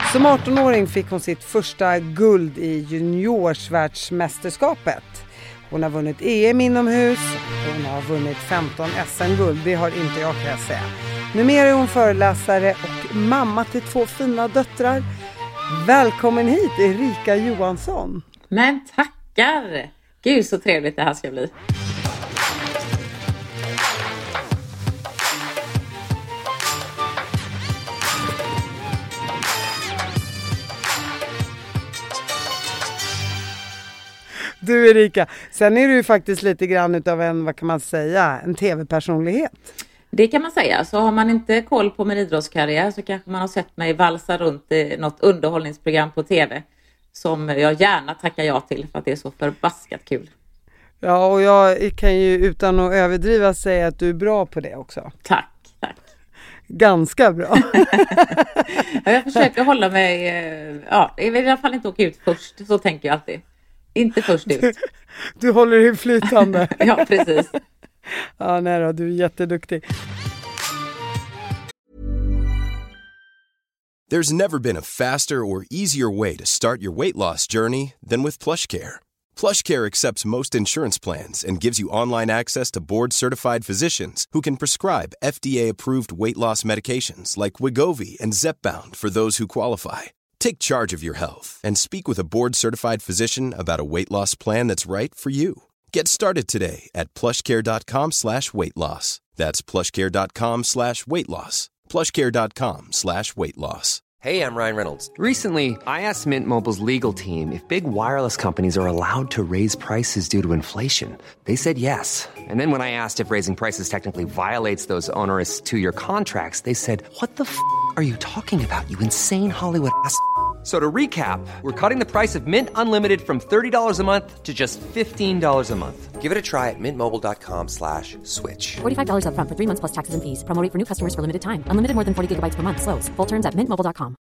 Som 18-åring fick hon sitt första guld i juniorsvärldsmästerskapet. Hon har vunnit EM inomhus, hon har vunnit 15 SM-guld, det har inte jag kan jag säga. Numera är hon föreläsare och mamma till 2 fina döttrar. Välkommen hit Erika Johansson. Men tackar! Gud så trevligt det här ska bli. Du Erika, sen är du ju faktiskt lite grann utav en, vad kan man säga, en tv-personlighet. Det kan man säga, så har man inte koll på min idrottskarriär så kanske man har sett mig valsa runt i något underhållningsprogram på tv som jag gärna tackar ja till för att det är så förbaskat kul. Ja, och jag kan ju utan att överdriva säga att du är bra på det också. Tack. Ganska bra. Jag försöker hålla mig, jag vill i alla fall inte åka ut först, så tänker jag alltid. Inte först ut. Du håller dig flytande. Ja, precis. Ja, nej då, du är jätteduktig. There's never been a faster or easier way to start your weight loss journey than with PlushCare. PlushCare accepts most insurance plans and gives you online access to board-certified physicians who can prescribe FDA-approved weight loss medications like Wegovy and Zepbound for those who qualify. Take charge of your health and speak with a board-certified physician about a weight loss plan that's right for you. Get started today at plushcare.com/weightloss. That's plushcare.com/weightloss. plushcare.com/weightloss. Hey, I'm Ryan Reynolds. Recently, I asked Mint Mobile's legal team if big wireless companies are allowed to raise prices due to inflation. They said yes. And then when I asked if raising prices technically violates those onerous 2-year contracts, they said, "What the f*** are you talking about, you insane Hollywood ass?" So to recap, we're cutting the price of Mint Unlimited from $30 a month to just $15 a month. Give it a try at mintmobile.com/switch. $45 up front for 3 months plus taxes and fees. Promo rate for new customers for limited time. Unlimited more than 40 gigabytes per month. Slows full terms at mintmobile.com.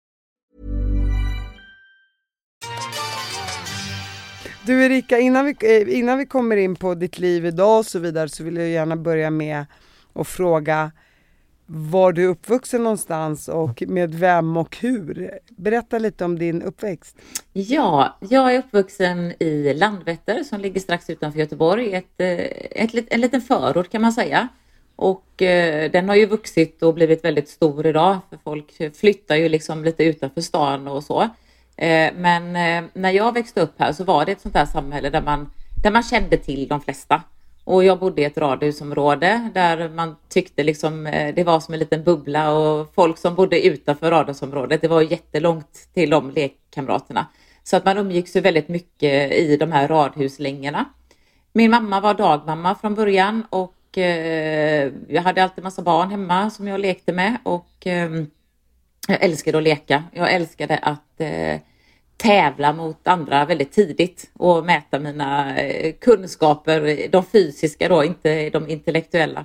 Du Erika, innan vi kommer in på ditt liv idag och så vidare, så vill jag gärna börja med att fråga var du är uppvuxen någonstans och med vem och hur. Berätta lite om din uppväxt. Ja, jag är uppvuxen i Landvetter som ligger strax utanför Göteborg. En liten förort kan man säga. Och den har ju vuxit och blivit väldigt stor idag. För folk flyttar ju liksom lite utanför stan och så. Men när jag växte upp här så var det ett sånt här samhälle där man kände till de flesta. Och jag bodde i ett radhusområde där man tyckte liksom det var som en liten bubbla, och folk som bodde utanför radhusområdet, det var jättelångt till de lekkamraterna. Så att man umgicks ju väldigt mycket i de här radhuslängorna. Min mamma var dagmamma från början och jag hade alltid massa barn hemma som jag lekte med, och jag älskade att leka. Jag älskade att tävla mot andra väldigt tidigt och mäta mina kunskaper, de fysiska då, inte de intellektuella.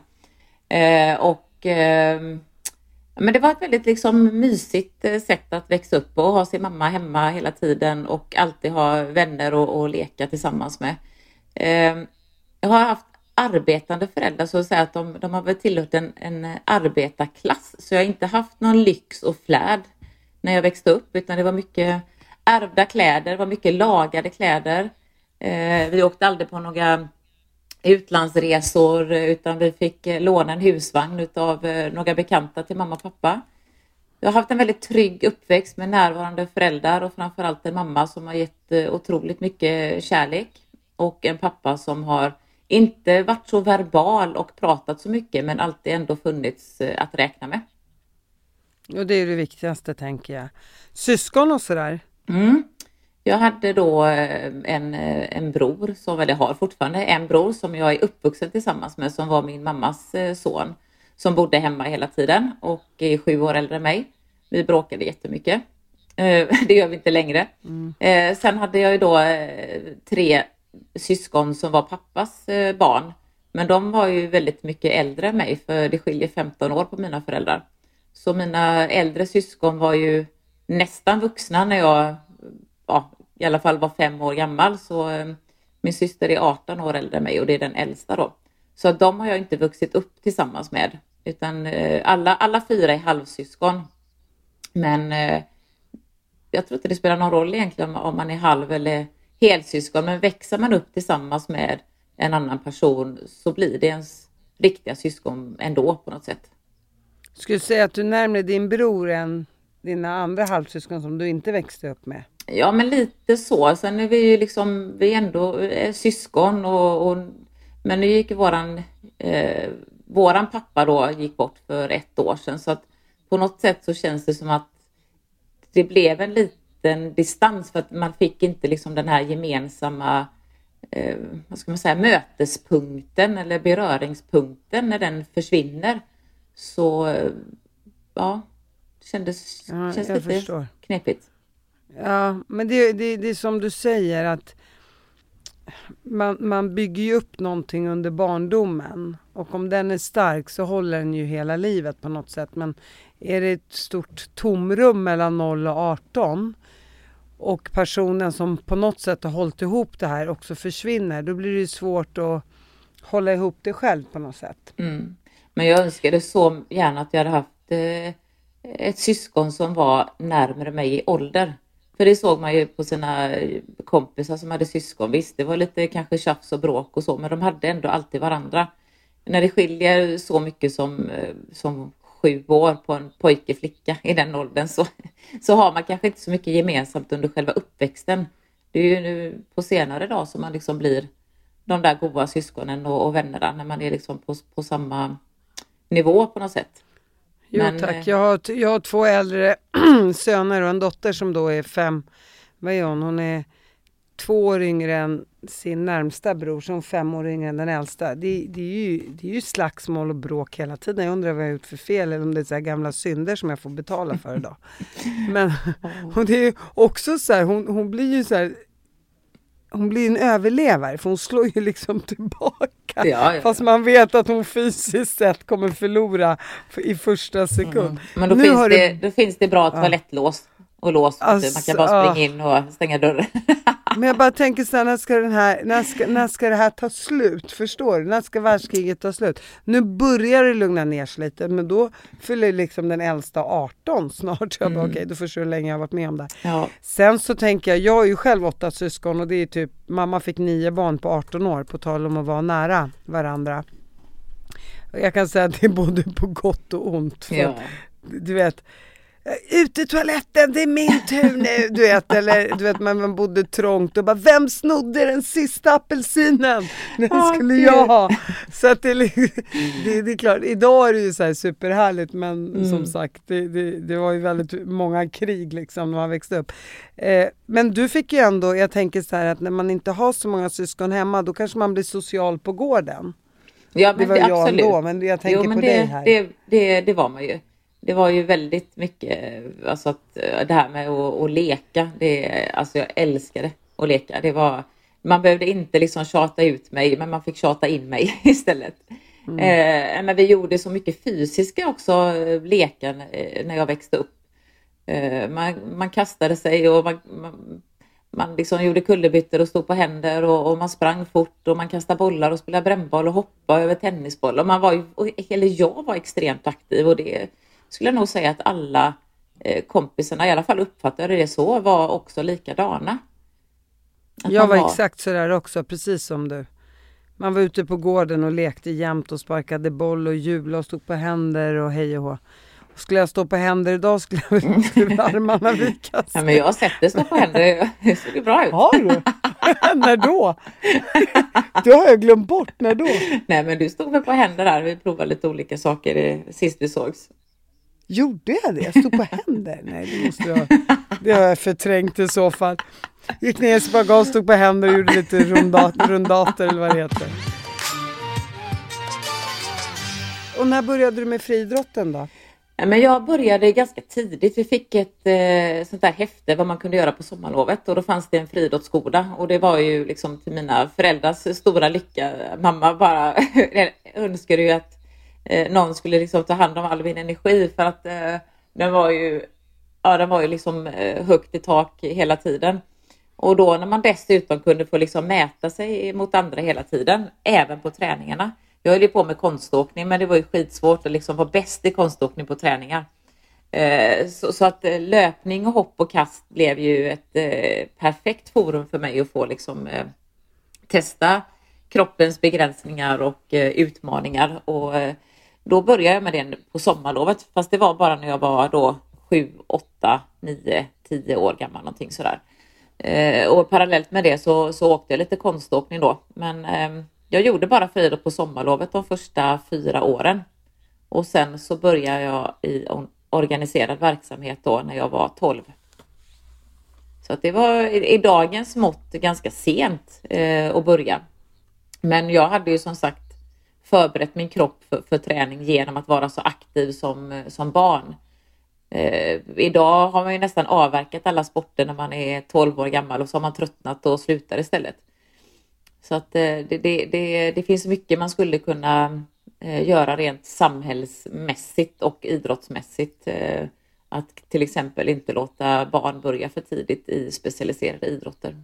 Men det var ett väldigt liksom mysigt sätt att växa upp och ha sin mamma hemma hela tiden och alltid ha vänner och leka tillsammans med. Jag har haft arbetande föräldrar, så att säga att de har väl tillhört en arbetarklass, så jag har inte haft någon lyx och flärd när jag växte upp, utan det var mycket ärvda kläder, det var mycket lagade kläder. Vi åkte aldrig på några utlandsresor, utan vi fick låna en husvagn av några bekanta till mamma och pappa. Jag har haft en väldigt trygg uppväxt med närvarande föräldrar och framförallt en mamma som har gett otroligt mycket kärlek, och en pappa som har inte varit så verbal och pratat så mycket, men alltid ändå funnits att räkna med. Och det är det viktigaste, tänker jag. Syskon och sådär? Jag hade då en bror, jag har fortfarande en bror som jag är uppvuxen tillsammans med, som var min mammas son, som bodde hemma hela tiden och är 7 år äldre än mig. Vi bråkade jättemycket. Det gör vi inte längre. Sen hade jag ju då 3 syskon som var pappas barn. Men de var ju väldigt mycket äldre än mig, för det skiljer 15 år på mina föräldrar. Så mina äldre syskon var ju nästan vuxna när jag i alla fall var 5 år gammal. Så min syster är 18 år äldre än mig och det är den äldsta då. Så de har jag inte vuxit upp tillsammans med. Utan alla 4 är halvsyskon. Men jag tror inte det spelar någon roll egentligen om man är halv- eller helsyskon. Men växer man upp tillsammans med en annan person så blir det ens riktiga syskon ändå på något sätt. Skulle du säga att du närmare din bror än dina andra halvsyskon som du inte växte upp med? Ja, men lite så. Sen är vi ju liksom, vi är ändå syskon men nu gick våran pappa då gick bort för 1 år sedan, så att på något sätt så känns det som att det blev en liten distans för att man fick inte liksom den här gemensamma vad ska man säga, mötespunkten eller beröringspunkten när den försvinner. Så ja, det känns lite förstår. knepigt. Ja, men det är som du säger att man bygger ju upp någonting under barndomen. Och om den är stark så håller den ju hela livet på något sätt. Men är det ett stort tomrum mellan 0 och 18 och personen som på något sätt har hållit ihop det här också försvinner, då blir det ju svårt att hålla ihop det själv på något sätt. Mm. Men jag önskade så gärna att jag hade haft ett syskon som var närmare mig i ålder. För det såg man ju på sina kompisar som hade syskon. Visst, det var lite kanske tjafs och bråk och så, men de hade ändå alltid varandra. När det skiljer så mycket som 7 år på en pojke flicka i den åldern så har man kanske inte så mycket gemensamt under själva uppväxten. Det är ju nu på senare dag som man liksom blir de där goda syskonen och vännerna när man är liksom på samma nivå på något sätt. Jo tack, jag har 2 äldre söner och en dotter som då är 5. Vad är hon? Hon är 2 år yngre än sin närmsta bror, som 5 år yngre än den äldsta. Det är ju slagsmål och bråk hela tiden. Jag undrar vad jag har gjort för fel eller om det är så här gamla synder som jag får betala för idag. Men och det är ju också så här, hon blir ju så här, hon blir en överlevare för hon slår ju liksom tillbaka. Ja. Fast man vet att hon fysiskt sett kommer förlora i första sekund. Men då finns det bra toalettlås och lås. Alltså, man kan bara springa in och stänga dörren. Men jag bara tänker så här, när ska det här ta slut? Förstår du? När ska världskriget ta slut? Nu börjar det lugna ner sig lite, men då fyller liksom den äldsta 18 snart. Jag bara, okej, då förstår du hur länge jag har varit med om det. Ja. Sen så tänker jag är ju själv 8 syskon och det är typ, mamma fick 9 barn på 18 år på tal om att vara nära varandra. Jag kan säga att det är både på gott och ont. För att, du vet, ut i toaletten, det är min tur nu, du vet man bodde trångt och bara, vem snodde den sista apelsinen? Den skulle jag ha. Så att det är klart, idag är det ju så här superhärligt, men som sagt, det var ju väldigt många krig liksom när man växte upp. Men du fick ju ändå, jag tänker så här att när man inte har så många syskon hemma, då kanske man blir social på gården. Ja, men det var jag absolut. Ändå, men jag tänker på dig här. Det var man ju. Det var ju väldigt mycket, alltså att det här med att leka, alltså jag älskade att leka. Man behövde inte liksom tjata ut mig, men man fick tjata in mig istället. Men vi gjorde så mycket fysiska också leken när jag växte upp. Man kastade sig och man liksom gjorde kullerbyttor och stod på händer och man sprang fort och man kastade bollar och spelade brännboll och hoppade över tennisboll. Och jag var extremt aktiv, och det skulle jag nog säga att alla kompisarna, i alla fall uppfattade det så, var också likadana. Jag var exakt så där också, precis som du. Man var ute på gården och lekte jämt och sparkade boll och jublade och stod på händer och hej och hå. Och skulle jag stå på händer idag skulle armarna vika sig. Ja, men jag har sett det stå på händer, det såg ju bra ut. Har du? När då? Det har jag glömt bort, när då? Nej, men du stod väl på händer där, vi provade lite olika saker sist vi sågs. Gjorde jag det? Jag stod på händer? Nej, det har jag förträngt i så fall. Gick ner i spagat, stod på händer och gjorde lite rundater eller vad det heter. Och när började du med friidrotten då? Ja, men jag började ganska tidigt. Vi fick ett sånt där häfte vad man kunde göra på sommarlovet, och då fanns det en friidrottsskola, och det var ju liksom till mina föräldrars stora lycka. Mamma bara önskade ju att någon skulle liksom ta hand om all min energi, för att den var ju liksom högt i tak hela tiden. Och då när man dessutom kunde få liksom mäta sig mot andra hela tiden, även på träningarna. Jag höll ju på med konståkning, men det var ju skitsvårt att liksom vara bäst i konståkning på träningar. Så att löpning och hopp och kast blev ju ett perfekt forum för mig att få liksom testa kroppens begränsningar och utmaningar. Och då började jag med det på sommarlovet, fast det var bara när jag var då 7, 8, 9, 10 år gammal, någonting sådär. Och parallellt med det så åkte jag lite konståkning då. Men jag gjorde bara friidrott på sommarlovet de första 4 åren. Och sen så började jag i organiserad verksamhet då när jag var 12. Så att det var i dagens mått ganska sent att börja. Men jag hade ju som sagt förberett min kropp för träning genom att vara så aktiv som barn. Idag har man ju nästan avverkat alla sporter när man är 12 år gammal och så har man tröttnat och slutar istället. Så att det finns mycket man skulle kunna göra rent samhällsmässigt och idrottsmässigt. Att till exempel inte låta barn börja för tidigt i specialiserade idrotter.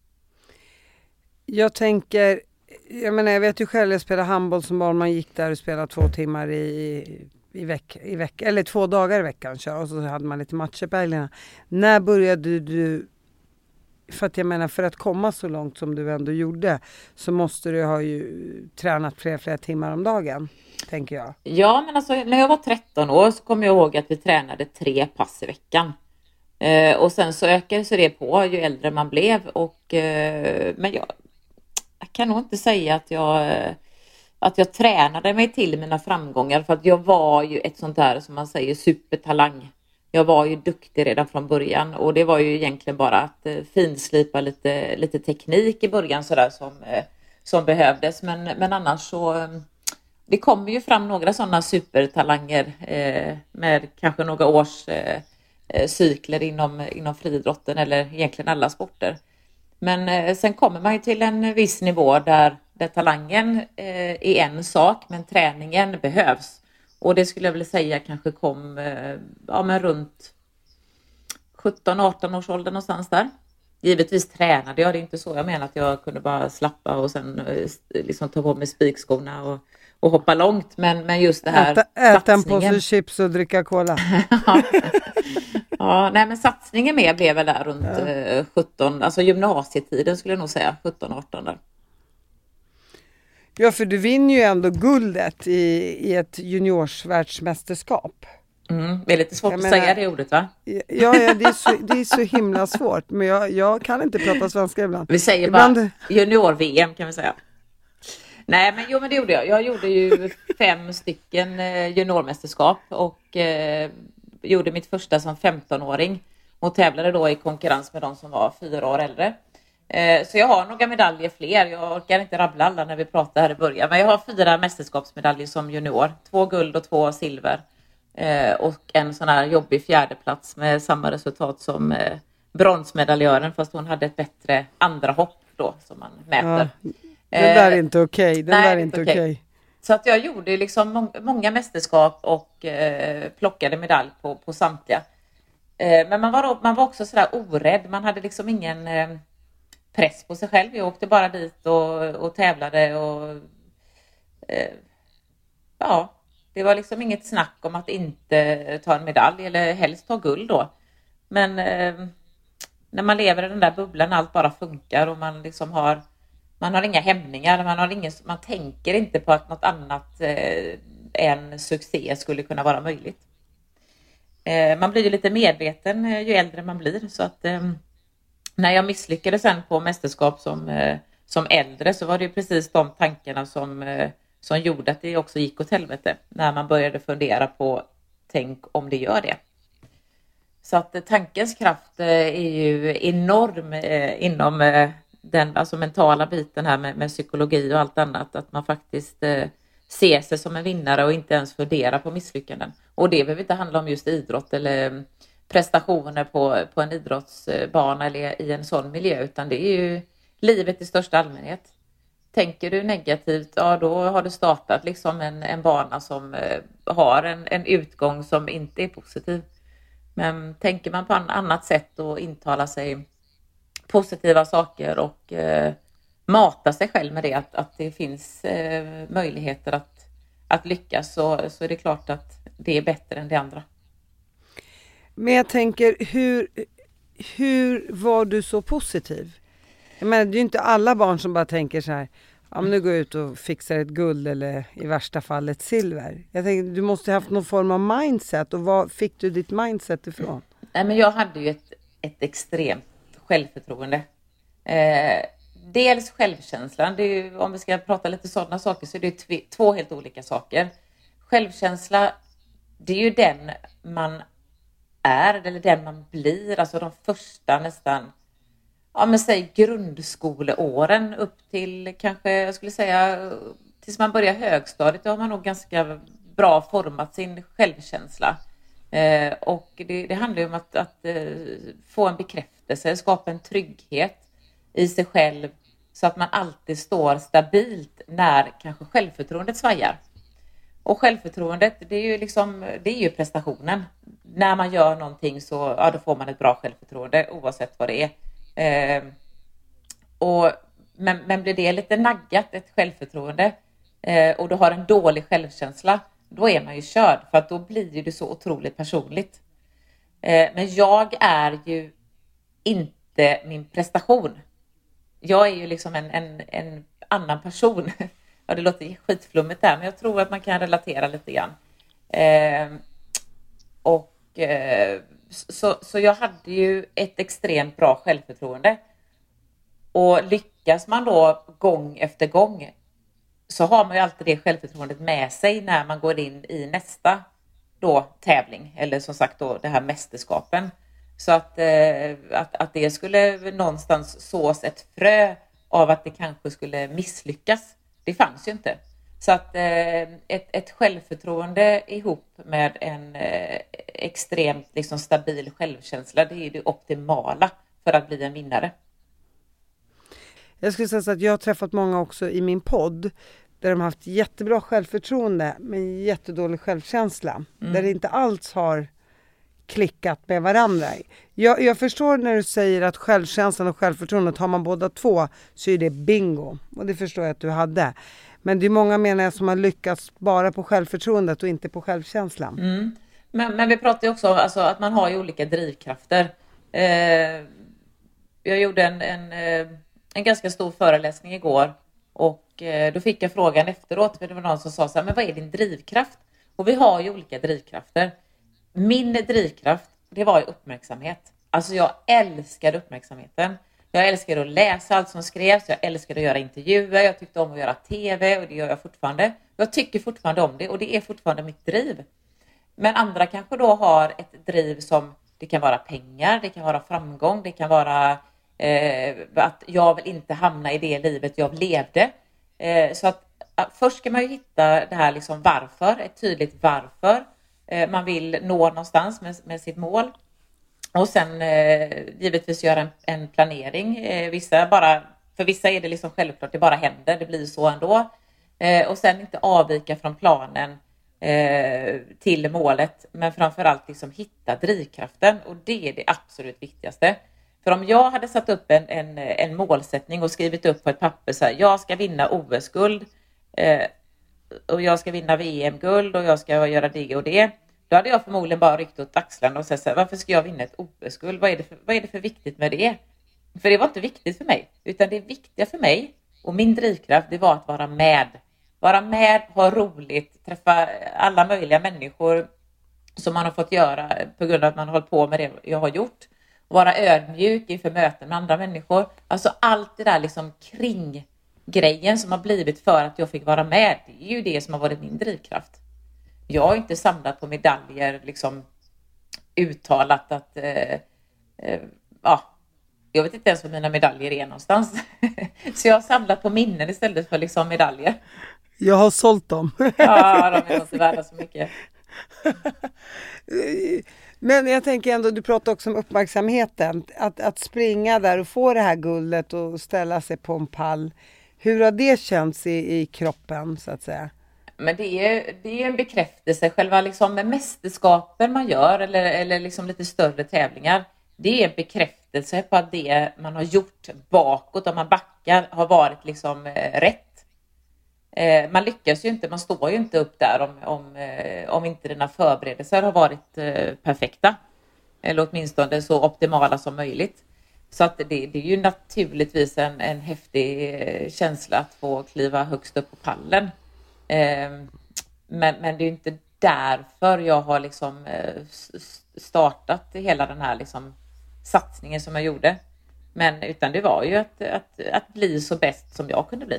Jag tänker, jag vet ju själv, jag spelade handboll som barn. Man gick där och spelade 2 timmar i veckan, eller 2 dagar i veckan. Och så hade man lite matcher på helgerna. När började du, för att jag menar, för att komma så långt som du ändå gjorde så måste du ha ju tränat flera timmar om dagen, tänker jag. Ja, men alltså när jag var 13 år så kommer jag ihåg att vi tränade 3 pass i veckan. Och sen så ökade så det på ju äldre man blev. Men jag kan nog inte säga att jag tränade mig till mina framgångar, för att jag var ju ett sånt där, som man säger, supertalang. Jag var ju duktig redan från början och det var ju egentligen bara att finslipa lite teknik i början sådär som behövdes. Men annars så det kommer ju fram några sådana supertalanger med kanske några års cykler inom friidrotten eller egentligen alla sporter. Men sen kommer man ju till en viss nivå där talangen är en sak, men träningen behövs. Och det skulle jag vilja säga kanske kom men runt 17-18 års ålder någonstans där. Givetvis tränade jag, det är inte så jag menar att jag kunde bara slappa och sen liksom ta på mig spikskorna och hoppa långt. Men just det här äta en påse chips och dricka cola. Ja, nej men satsningen med blev väl där runt 17, alltså gymnasietiden skulle jag nog säga, 17-18 där. Ja, för du vinner ju ändå guldet i ett juniorsvärldsmästerskap. Det är lite svårt att säga det ordet, va? Ja, det är så himla svårt. Men jag kan inte prata svenska ibland. Vi säger bara junior-VM kan vi säga. Nej, men det gjorde jag. Jag gjorde ju 5 stycken juniormästerskap och gjorde mitt första som 15-åring. Och tävlade då i konkurrens med de som var 4 år äldre. Så jag har några medaljer fler. Jag orkar inte rabbla alla när vi pratar här i början. Men jag har 4 mästerskapsmedaljer som junior. 2 guld och 2 silver. Och en sån här jobbig 4:e plats med samma resultat som bronsmedaljören. Fast hon hade ett bättre andra hopp då som man mäter. Ja, det där är inte okej. Den där är inte okej. Så att jag gjorde liksom många mästerskap och plockade medalj på samtliga. Men man var också sådär orädd. Man hade liksom ingen press på sig själv. Jag åkte bara dit och tävlade och det var liksom inget snack om att inte ta en medalj eller helst ta guld då. Men när man lever i den där bubblan, allt bara funkar och man liksom man har inga hämningar, man tänker inte på att något annat än succé skulle kunna vara möjligt. Man blir ju lite medveten ju äldre man blir, så att när jag misslyckades sen på mästerskap som äldre så var det ju precis de tankarna som gjorde att det också gick åt helvete. När man började fundera på, tänk om det gör det. Så att tankens kraft är ju enorm inom den alltså mentala biten här med psykologi och allt annat. Att man faktiskt ser sig som en vinnare och inte ens funderar på misslyckanden. Och det behöver inte handla om just idrott eller prestationer på en idrottsbana eller i en sån miljö, utan det är ju livet i största allmänhet. Tänker du negativt, ja då har du startat liksom en bana som har en utgång som inte är positiv. Men tänker man på annat sätt och intalar sig positiva saker och mata sig själv med det, att det finns möjligheter att lyckas, så är det klart att det är bättre än det andra. Men jag tänker, hur var du så positiv? Jag menar, det är ju inte alla barn som bara tänker så här, ja men nu går jag ut och fixar ett guld eller i värsta fall ett silver. Jag tänker, du måste ha haft någon form av mindset, och var fick du ditt mindset ifrån? Nej, men jag hade ju ett extremt självförtroende. Dels självkänslan, det är ju, om vi ska prata lite sådana saker, så är det två helt olika saker. Självkänsla, det är ju den man är, eller den man blir, alltså de första nästan, ja men säg grundskoleåren upp till kanske, jag skulle säga, tills man börjar högstadiet, då har man nog ganska bra format sin självkänsla. Och det handlar ju om att få en bekräftelse, skapa en trygghet i sig själv, så att man alltid står stabilt när kanske självförtroendet svajar. Och självförtroendet, det är ju prestationen. När man gör någonting så då får man ett bra självförtroende oavsett vad det är. Men blir det lite naggat, ett självförtroende, och du har en dålig självkänsla, då är man ju körd, för att då blir det så otroligt personligt. Men jag är ju inte min prestation. Jag är ju liksom en annan person. Ja, det låter skitflummigt där, men jag tror att man kan relatera lite grann. Så jag hade ju ett extremt bra självförtroende. Och lyckas man då gång efter gång, så har man ju alltid det självförtroendet med sig när man går in i nästa då tävling, eller som sagt då det här mästerskapen. Så att det skulle någonstans sås ett frö av att det kanske skulle misslyckas, det fanns ju inte. Så att ett självförtroende ihop med en extremt liksom stabil självkänsla, det är det optimala för att bli en vinnare. Jag skulle säga så att jag har träffat många också i min podd där de har haft jättebra självförtroende men jättedålig självkänsla. Där det inte alls har klickat med varandra. Jag förstår när du säger att självkänslan och självförtroendet, har man båda två så är det bingo. Och det förstår jag att du hade. Men det är många, menar jag, som har lyckats bara på självförtroendet och inte på självkänslan. Men vi pratar ju också om alltså, att man har ju olika drivkrafter. Jag gjorde en ganska stor föreläsning igår, och då fick jag frågan efteråt, för det var någon som sa så här, men vad är din drivkraft? Och vi har ju olika drivkrafter. Min drivkraft, det var ju uppmärksamhet. Alltså jag älskade uppmärksamheten. Jag älskade att läsa allt som skrevs. Jag älskade att göra intervjuer. Jag tyckte om att göra tv, och det gör jag fortfarande. Jag tycker fortfarande om det, och det är fortfarande mitt driv. Men andra kanske då har ett driv som, det kan vara pengar, det kan vara framgång, det kan vara att jag vill inte hamna i det livet jag levde. Så att först ska man ju hitta det här liksom varför, ett tydligt varför man vill nå någonstans med sitt mål. Och sen givetvis göra en planering. För vissa är det liksom självklart, det bara händer, det blir så ändå. Och sen inte avvika från planen till målet, men framförallt liksom hitta drivkraften, och det är det absolut viktigaste. För om jag hade satt upp en målsättning och skrivit upp på ett papper så här, jag ska vinna OS-guld och jag ska vinna VM-guld och jag ska göra det och det, då hade jag förmodligen bara ryckt åt axlarna och sagt så här, varför ska jag vinna ett OS-guld? Vad är det för viktigt med det? För det var inte viktigt för mig, utan det viktiga för mig och min drivkraft, det var att vara med. Vara med, ha roligt, träffa alla möjliga människor som man har fått göra på grund av att man har hållit på med det jag har gjort. Vara ödmjuk inför möten med andra människor. Alltså allt det där liksom kring grejen som har blivit för att jag fick vara med, det är ju det som har varit min drivkraft. Jag har inte samlat på medaljer, liksom uttalat att jag vet inte ens var mina medaljer är någonstans. Så jag har samlat på minnen istället för liksom medaljer. Jag har sålt dem. Ja, de är inte värda så mycket. Men jag tänker ändå, du pratar också om uppmärksamheten. Att springa där och få det här guldet och ställa sig på en pall. Hur har det känts i kroppen så att säga? Men det är en bekräftelse. Själva liksom mästerskapen man gör eller liksom lite större tävlingar. Det är en bekräftelse på att det man har gjort bakåt, om man backar, har varit liksom rätt. Man lyckas ju inte, man står ju inte upp där om inte dina förberedelser har varit perfekta. Eller åtminstone så optimala som möjligt. Så att det är ju naturligtvis en häftig känsla att få kliva högst upp på pallen. Men det är ju inte därför jag har liksom startat hela den här liksom satsningen som jag gjorde. Men utan det var ju att bli så bäst som jag kunde bli.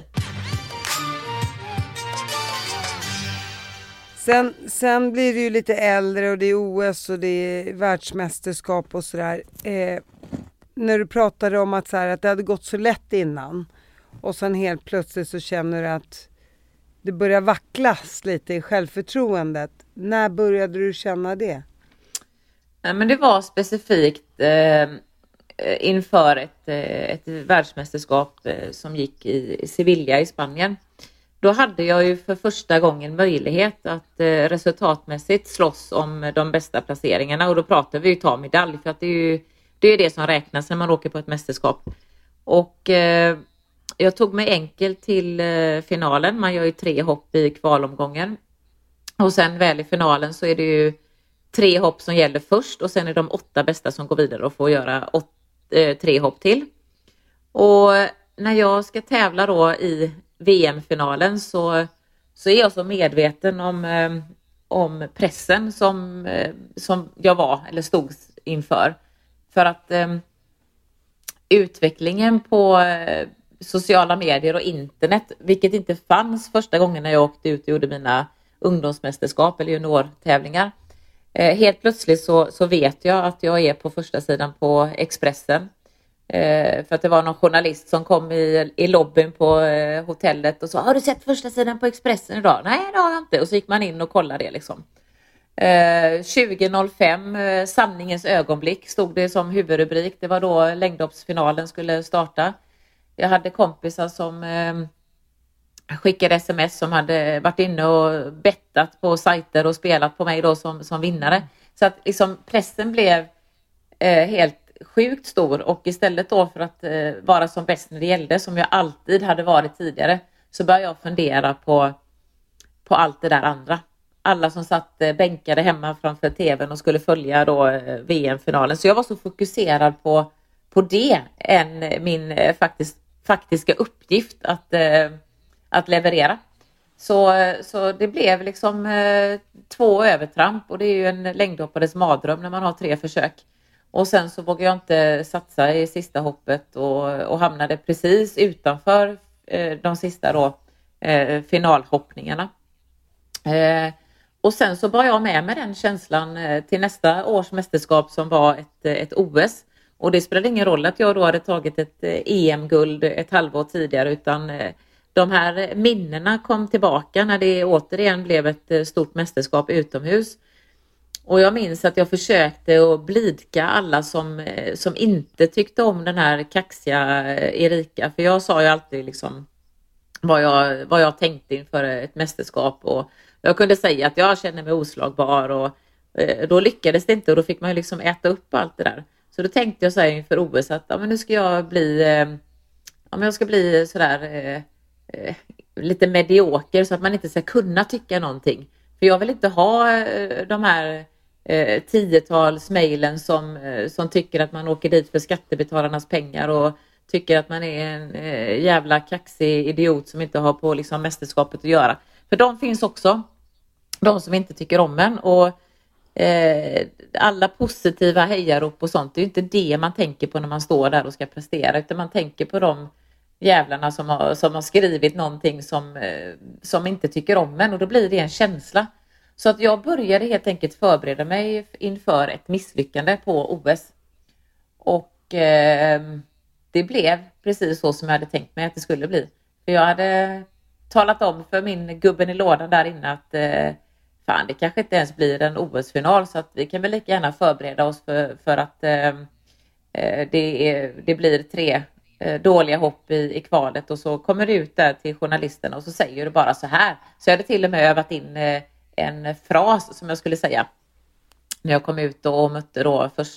Sen blir det ju lite äldre och det är OS och det är världsmästerskap och sådär. När du pratade om att, så här, att det hade gått så lätt innan och sen helt plötsligt så känner du att det börjar vacklas lite i självförtroendet. När började du känna det? Nej, men det var specifikt inför ett världsmästerskap som gick i Sevilla i Spanien. Då hade jag ju för första gången möjlighet att resultatmässigt slåss om de bästa placeringarna. Och då pratar vi ju ta medalj, för att det är det som räknas när man åker på ett mästerskap. Och jag tog mig enkelt till finalen. Man gör ju 3 hopp i kvalomgången. Och sen väl i finalen så är det ju 3 hopp som gäller först. Och sen är de 8 bästa som går vidare och får göra 3 hopp till. Och när jag ska tävla då i VM-finalen så är jag så medveten om pressen som jag var eller stod inför. För att utvecklingen på sociala medier och internet, vilket inte fanns första gången när jag åkte ut och gjorde mina ungdomsmästerskap eller juniortävlingar. Helt plötsligt så vet jag att jag är på första sidan på Expressen. För att det var någon journalist som kom i lobbyn på hotellet och sa: har du sett första sidan på Expressen idag? Nej, det har jag inte. Och så gick man in och kollade det liksom. 2005, sanningens ögonblick stod det som huvudrubrik. Det var då längdhoppsfinalen skulle starta. Jag hade kompisar som skickade sms som hade varit inne och bettat på sajter och spelat på mig då som vinnare. Så att liksom pressen blev helt sjukt stor, och istället då för att vara som bäst när det gällde, som jag alltid hade varit tidigare, så började jag fundera på allt det där andra. Alla som satt bänkade hemma framför tvn och skulle följa då VM-finalen. Så jag var så fokuserad på det än min faktiska uppgift att leverera. Så det blev liksom 2 övertramp, och det är ju en längdhoppares mardröm när man har 3 försök. Och sen så vågade jag inte satsa i sista hoppet och hamnade precis utanför de sista då, finalhoppningarna. Och sen så bar jag med mig den känslan till nästa års mästerskap som var ett OS. Och det spelade ingen roll att jag då hade tagit ett EM-guld ett halvår tidigare, utan de här minnena kom tillbaka när det återigen blev ett stort mästerskap utomhus. Och jag minns att jag försökte att blidka alla som inte tyckte om den här kaxiga Erika. För jag sa ju alltid liksom vad jag tänkte inför ett mästerskap. Och jag kunde säga att jag känner mig oslagbar, och då lyckades det inte, och då fick man ju liksom äta upp allt det där. Så då tänkte jag så här inför OS att men nu ska jag bli sådär lite medioker, så att man inte ska kunna tycka någonting. För jag vill inte ha de här 10-tals mejlen som tycker att man åker dit för skattebetalarnas pengar och tycker att man är en jävla kaxig idiot som inte har på liksom mästerskapet att göra. För de finns också, de som inte tycker om en, och alla positiva hejarop och sånt, det är ju inte det man tänker på när man står där och ska prestera, utan man tänker på de jävlarna som har skrivit någonting som inte tycker om en, och då blir det en känsla. Så att jag började helt enkelt förbereda mig inför ett misslyckande på OS. Och det blev precis så som jag hade tänkt mig att det skulle bli. För jag hade talat om för min gubben i lådan där inne att fan, det kanske inte ens blir en OS-final, så att vi kan väl lika gärna förbereda oss för att det blir 3 dåliga hopp i kvalet, och så kommer det ut där till journalisterna och så säger du bara så här. Så jag hade till och med övat in en fras som jag skulle säga när jag kom ut och mötte då först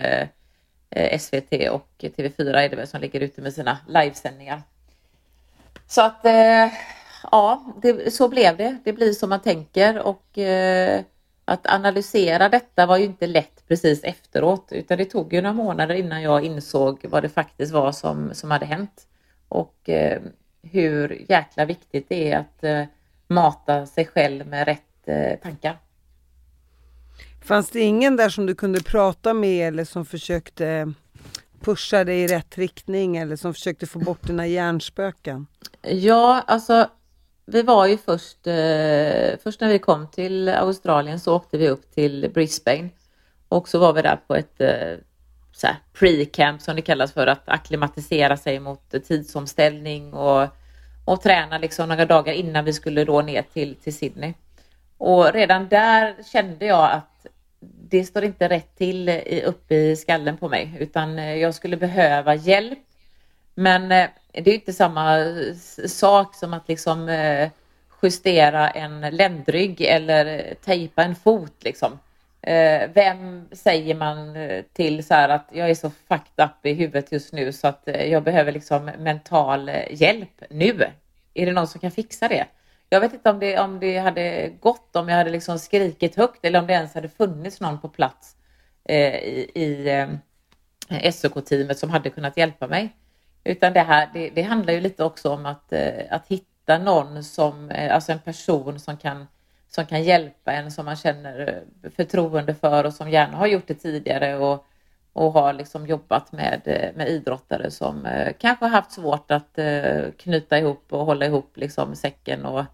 SVT och TV4 är det väl som ligger ute med sina livesändningar. Så att ja, så blev det. Det blir som man tänker, och att analysera detta var ju inte lätt precis efteråt, utan det tog ju några månader innan jag insåg vad det faktiskt var som hade hänt. Och hur jäkla viktigt det är att mata sig själv med rätt tankar. Fanns det ingen där som du kunde prata med eller som försökte pusha dig i rätt riktning eller som försökte få bort dina hjärnspöken? Ja, alltså vi var ju först när vi kom till Australien så åkte vi upp till Brisbane och så var vi där på ett så här pre-camp som det kallas för, att akklimatisera sig mot tidsomställning och träna liksom några dagar innan vi skulle då ner till Sydney. Och redan där kände jag att det står inte rätt till uppe i skallen på mig, utan jag skulle behöva hjälp. Men det är inte samma sak som att liksom justera en ländrygg eller tejpa en fot liksom. Vem säger man till så här att jag är så fucked up i huvudet just nu så att jag behöver liksom mental hjälp nu? Är det någon som kan fixa det? Jag vet inte om det hade gått, om jag hade liksom skrikit högt eller om det ens hade funnits någon på plats i SOK-teamet som hade kunnat hjälpa mig. Utan det handlar ju lite också om att hitta någon alltså en person som kan hjälpa en, som man känner förtroende för och som gärna har gjort det tidigare och har liksom jobbat med idrottare som kanske har haft svårt att knyta ihop och hålla ihop liksom säcken och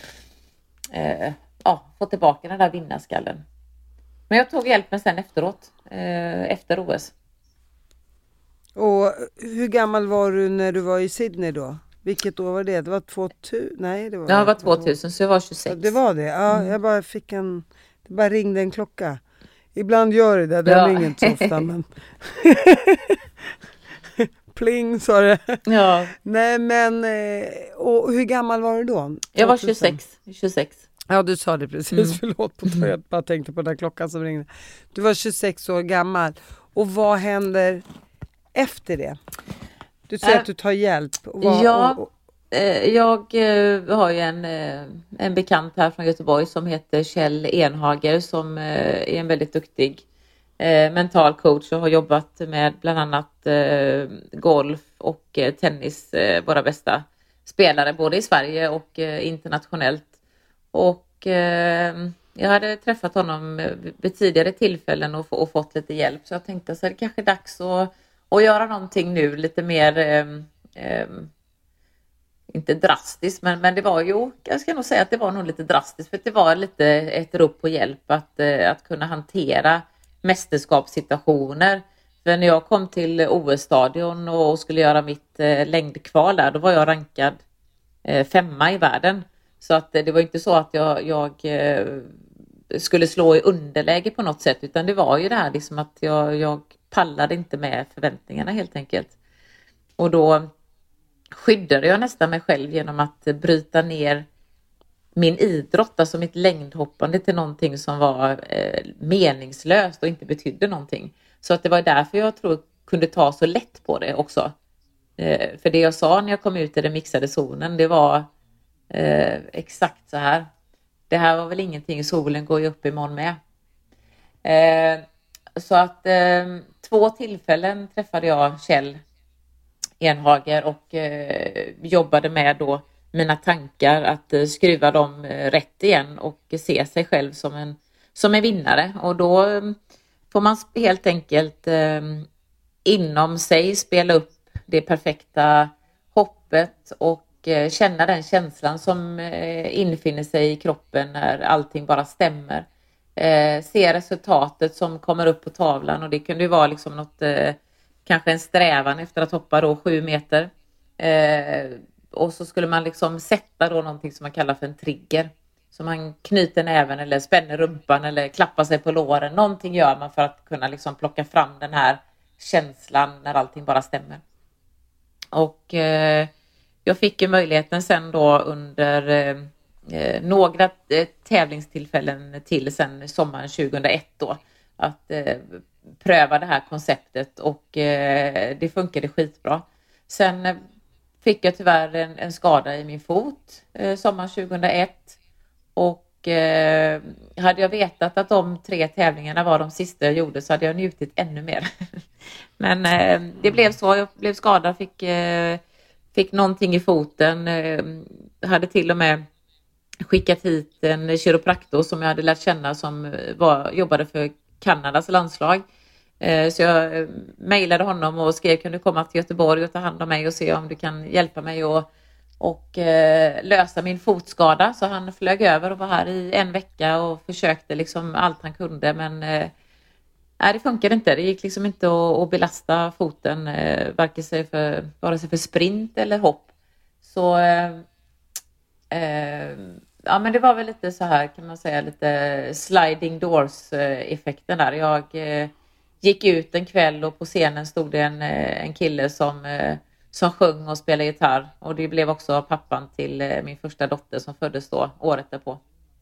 få tillbaka den där vinnarskallen. Men jag tog hjälpen sen efteråt, efter OS. Och hur gammal var du när du var i Sydney då? Vilket år var det? Det var 2000? Nej, det var 2000, så jag var 26. Ja, det var det. Ja, jag bara det bara ringde en klocka. Ibland gör det ringer inte så ofta, men pling sa det. Ja. Nej, men och hur gammal var du då? 2000? Jag var 26. Ja, du sa det precis. Förlåt, jag bara tänkte på den klockan som ringde. Du var 26 år gammal. Och vad händer efter det? Du säger att du tar hjälp. Jag har ju en bekant här från Göteborg som heter Kjell Enhager, som är en väldigt duktig mental coach och har jobbat med bland annat golf och tennis, våra bästa spelare både i Sverige och internationellt. Och jag hade träffat honom vid tidigare tillfällen och fått lite hjälp, så jag tänkte så är det kanske dags att göra någonting nu lite mer inte drastiskt, men det var ju, jag ska nog säga att det var nog lite drastiskt, för det var lite ett rop på hjälp att kunna hantera mästerskapssituationer. För när jag kom till OS-stadion och skulle göra mitt längdkval där, då var jag rankad 5 i världen. Så att det var inte så att jag skulle slå i underläge på något sätt, utan det var ju det här liksom att jag pallade inte med förväntningarna helt enkelt. Och då skyddade jag nästan mig själv genom att bryta ner min idrott, alltså mitt längdhoppande, till någonting som var meningslöst och inte betydde någonting. Så att det var därför jag tror kunde ta så lätt på det också. För det jag sa när jag kom ut i den mixade zonen, det var exakt så här. Det här var väl ingenting, solen går ju upp imorgon med. Så att 2 tillfällen träffade jag Kjell Enhager och jobbade med då mina tankar att skruva dem rätt igen och se sig själv som en vinnare. Och då får man helt enkelt inom sig spela upp det perfekta hoppet och känna den känslan som infinner sig i kroppen när allting bara stämmer. Se resultatet som kommer upp på tavlan, och det kunde ju vara liksom något, kanske en strävan efter att hoppa då 7 meter. Och så skulle man liksom sätta då någonting som man kallar för en trigger. Så man knyter näven eller spänner rumpan eller klappar sig på låren. Någonting gör man för att kunna liksom plocka fram den här känslan när allting bara stämmer. Och jag fick ju möjligheten sen då under några tävlingstillfällen till sen sommaren 2001 då att pröva det här konceptet, och det funkade skitbra. Sen fick jag tyvärr en skada i min fot sommaren 2001, och hade jag vetat att de 3 tävlingarna var de sista jag gjorde så hade jag njutit ännu mer. Men det blev så. Jag blev skadad, fick någonting i foten. Hade till och med skickat hit en kiropraktor som jag hade lärt känna som jobbade för Kanadas landslag. Så jag mejlade honom och skrev, kan du komma till Göteborg och ta hand om mig och se om du kan hjälpa mig och lösa min fotskada. Så han flög över och var här i 1 vecka och försökte liksom allt han kunde. Men det funkade inte. Det gick liksom inte att belasta foten vare sig för sprint eller hopp. Så ja, men det var väl lite så här kan man säga, lite sliding doors effekten där. Jag gick ut en kväll och på scenen stod det en kille som sjöng och spelade gitarr. Och det blev också pappan till min första dotter som föddes då året därpå.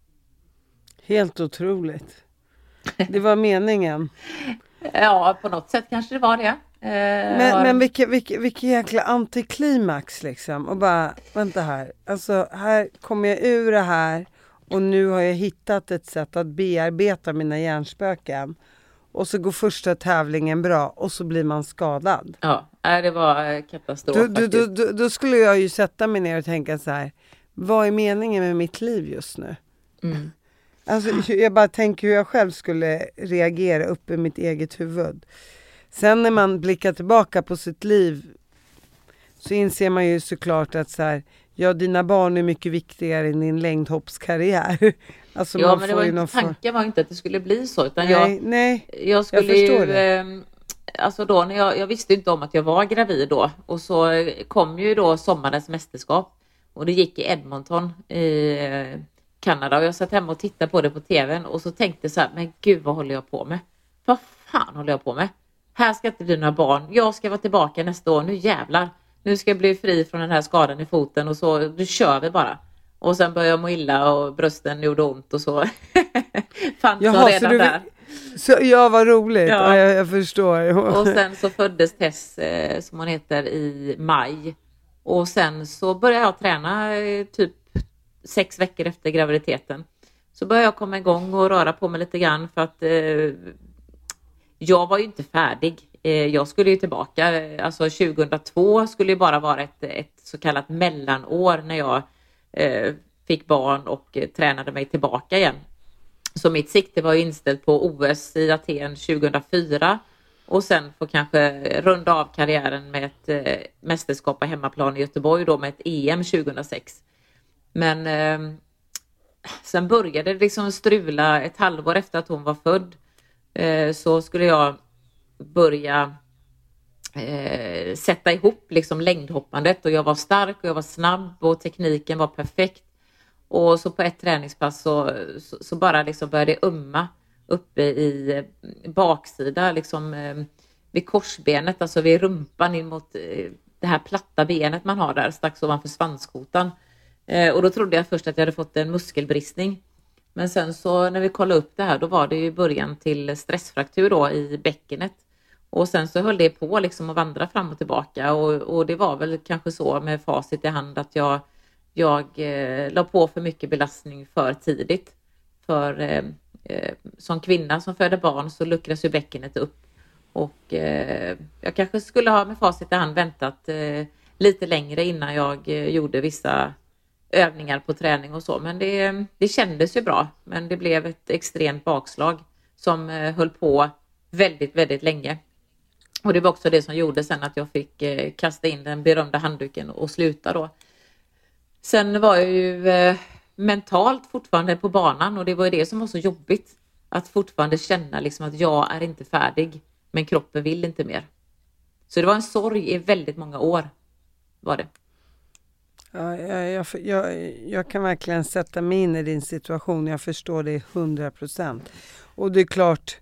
Helt otroligt. Det var meningen. Ja, på något sätt kanske det var det. Men vilken jäkla antiklimax liksom. Och bara, vänta här. Alltså här kommer jag ur det här. Och nu har jag hittat ett sätt att bearbeta mina hjärnspöken. Och så går första tävlingen bra. Och så blir man skadad. Ja, det var katastrof då skulle jag ju sätta mig ner och tänka så här. Vad är meningen med mitt liv just nu? Mm. Alltså jag bara tänker hur jag själv skulle reagera upp i mitt eget huvud. Sen när man blickar tillbaka på sitt liv så inser man ju såklart att så här, ja, dina barn är mycket viktigare än din längdhoppskarriär. Alltså ja, men det var ju tanken var inte att det skulle bli så. Utan jag skulle ju, alltså då när jag visste inte om att jag var gravid då. Och så kom ju då sommarens mästerskap. Och det gick i Edmonton i Kanada. Och jag satt hemma och tittade på det på tvn. Och så tänkte så här, men gud vad håller jag på med? Vad fan håller jag på med? Här ska inte bli några barn. Jag ska vara tillbaka nästa år. Nu jävlar. Nu ska jag bli fri från den här skadan i foten. Och så, du kör vi bara. Och sen började jag må illa och brösten gjorde ont och så. Fanns jag redan där. Så, ja, vad roligt. Ja. Ja, jag förstår. Och sen så föddes Tess, som hon heter, i maj. Och sen så började jag träna typ 6 veckor efter graviditeten. Så började jag komma igång och röra på mig lite grann för att jag var ju inte färdig. Jag skulle ju tillbaka. Alltså 2002 skulle ju bara vara ett så kallat mellanår när jag fick barn och tränade mig tillbaka igen. Så mitt sikte var ju inställt på OS i Aten 2004 och sen få kanske runda av karriären med ett mästerskap på hemmaplan i Göteborg då med ett EM 2006. Men sen började det liksom strula ett halvår efter att hon var född. Så skulle jag börja sätta ihop liksom längdhoppandet och jag var stark och jag var snabb och tekniken var perfekt. Och så på ett träningspass så bara liksom började det umma uppe i baksida liksom vid korsbenet, alltså vid rumpan in mot det här platta benet man har där strax ovanför svanskotan. Och då trodde jag först att jag hade fått en muskelbristning. Men sen så när vi kollade upp det här då var det ju början till stressfraktur då i bäckenet. Och sen så höll det på liksom att vandra fram och tillbaka och det var väl kanske så med facit i hand att jag la på för mycket belastning för tidigt. För som kvinna som föder barn så luckras ju bäckenet upp. Och jag kanske skulle ha med facit i hand väntat lite längre innan jag gjorde vissa övningar på träning och så. Men det kändes ju bra. Men det blev ett extremt bakslag som höll på väldigt, väldigt länge. Och det var också det som gjorde sen att jag fick kasta in den berömda handduken och sluta då. Sen var jag ju mentalt fortfarande på banan och det var ju det som var så jobbigt. Att fortfarande känna liksom att jag är inte färdig men kroppen vill inte mer. Så det var en sorg i väldigt många år var det. Ja, jag kan verkligen sätta mig in i din situation. Jag förstår det 100%. Och det är klart,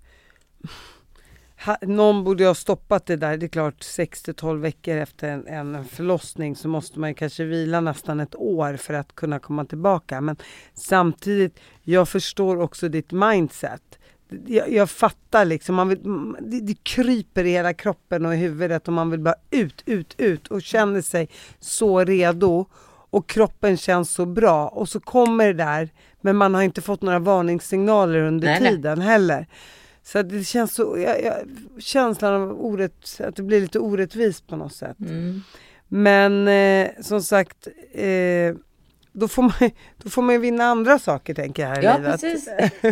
någon borde ha stoppat det där. Det är klart 6-12 veckor efter en förlossning så måste man kanske vila nästan ett år för att kunna komma tillbaka. Men samtidigt, jag förstår också ditt mindset. Jag fattar liksom, det kryper i hela kroppen och i huvudet och man vill bara ut och känner sig så redo och kroppen känns så bra och så kommer det där Men man har inte fått några varningssignaler under tiden heller. Så det känns så, känslan av att det blir lite orättvist på något sätt. Men som sagt, då får man ju vinna andra saker, tänker jag här i livet. Precis.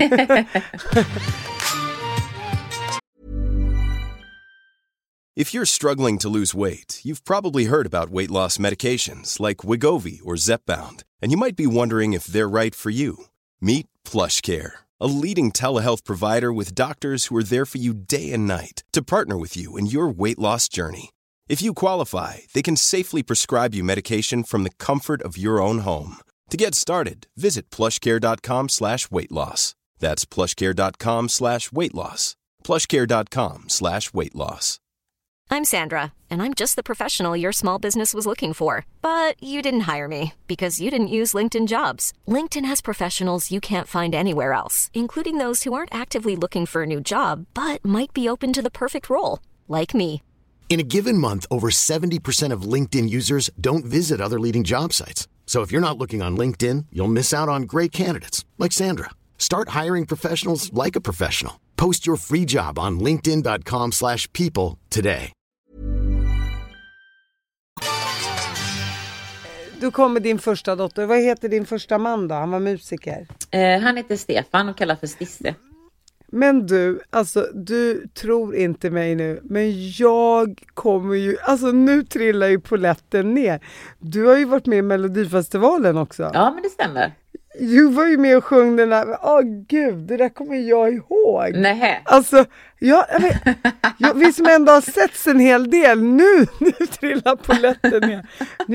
If you're struggling to lose weight, you've probably heard about weight loss medications like Wegovy or Zepbound, and you might be wondering if they're right for you. Meet PlushCare, a leading telehealth provider with doctors who are there for you day and night to partner with you in your weight loss journey. If you qualify, they can safely prescribe you medication from the comfort of your own home. To get started, visit plushcare.com/weightloss. That's plushcare.com/weightloss. plushcare.com/weightloss. I'm Sandra, and I'm just the professional your small business was looking for. But you didn't hire me because you didn't use LinkedIn Jobs. LinkedIn has professionals you can't find anywhere else, including those who aren't actively looking for a new job, but might be open to the perfect role, like me. In a given month, over 70% of LinkedIn users don't visit other leading job sites. So if you're not looking on LinkedIn, you'll miss out on great candidates, like Sandra. Start hiring professionals like a professional. Post your free job on linkedin.com/people today. Du kommer din första dotter. Vad heter din första man då? Han var musiker. Han heter Stefan och kallar för Stisse. Men du, alltså du tror inte mig nu, men jag kommer ju, alltså nu trillar ju polletten ner. Du har ju varit med i Melodifestivalen också. Ja, men det stämmer. Du var ju med och sjöng den där, gud, det där kommer jag ihåg. Nej. Alltså, vi som ändå har sett en hel del, nu trillar polletten ner.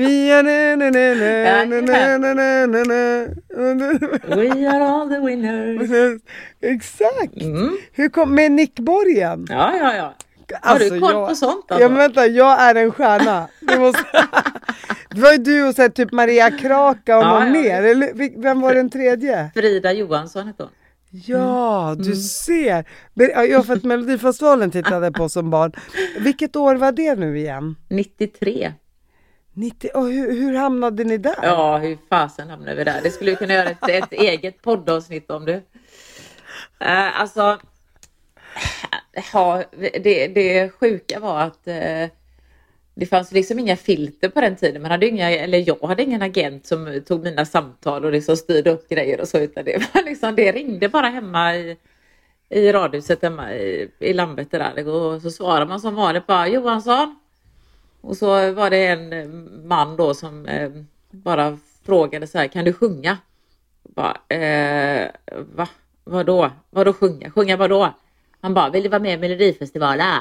We are all the winners. Exakt. Hur kom med Nick Borgen? Ja. Har du koll på sånt då? Ja, men vänta, jag är en stjärna. Det var ju du och så här, typ Maria Kraka och någon mer. Eller, vem var den tredje? Frida Johansson heter hon. Ja, du ser. Jag har fått Melodifestivalen tittade på som barn. Vilket år var det nu igen? 93. Och hur hamnade ni där? Ja, hur fasen hamnade vi där? Det skulle kunna göra ett eget poddavsnitt om det. Alltså... Ja, det sjuka var att det fanns liksom inga filter på den tiden. Jag hade ingen agent som tog mina samtal och liksom styrde upp grejer och så, utan det var liksom, det ringde bara hemma i radhuset hemma i Landvetter där, och så svarade man som vanligt bara Johansson, och så var det en man då som bara frågade så här: kan du sjunga? Bara, va? Vadå sjunga? Sjunga vadå? Han bara, vill du vara med i Melodifestivalen?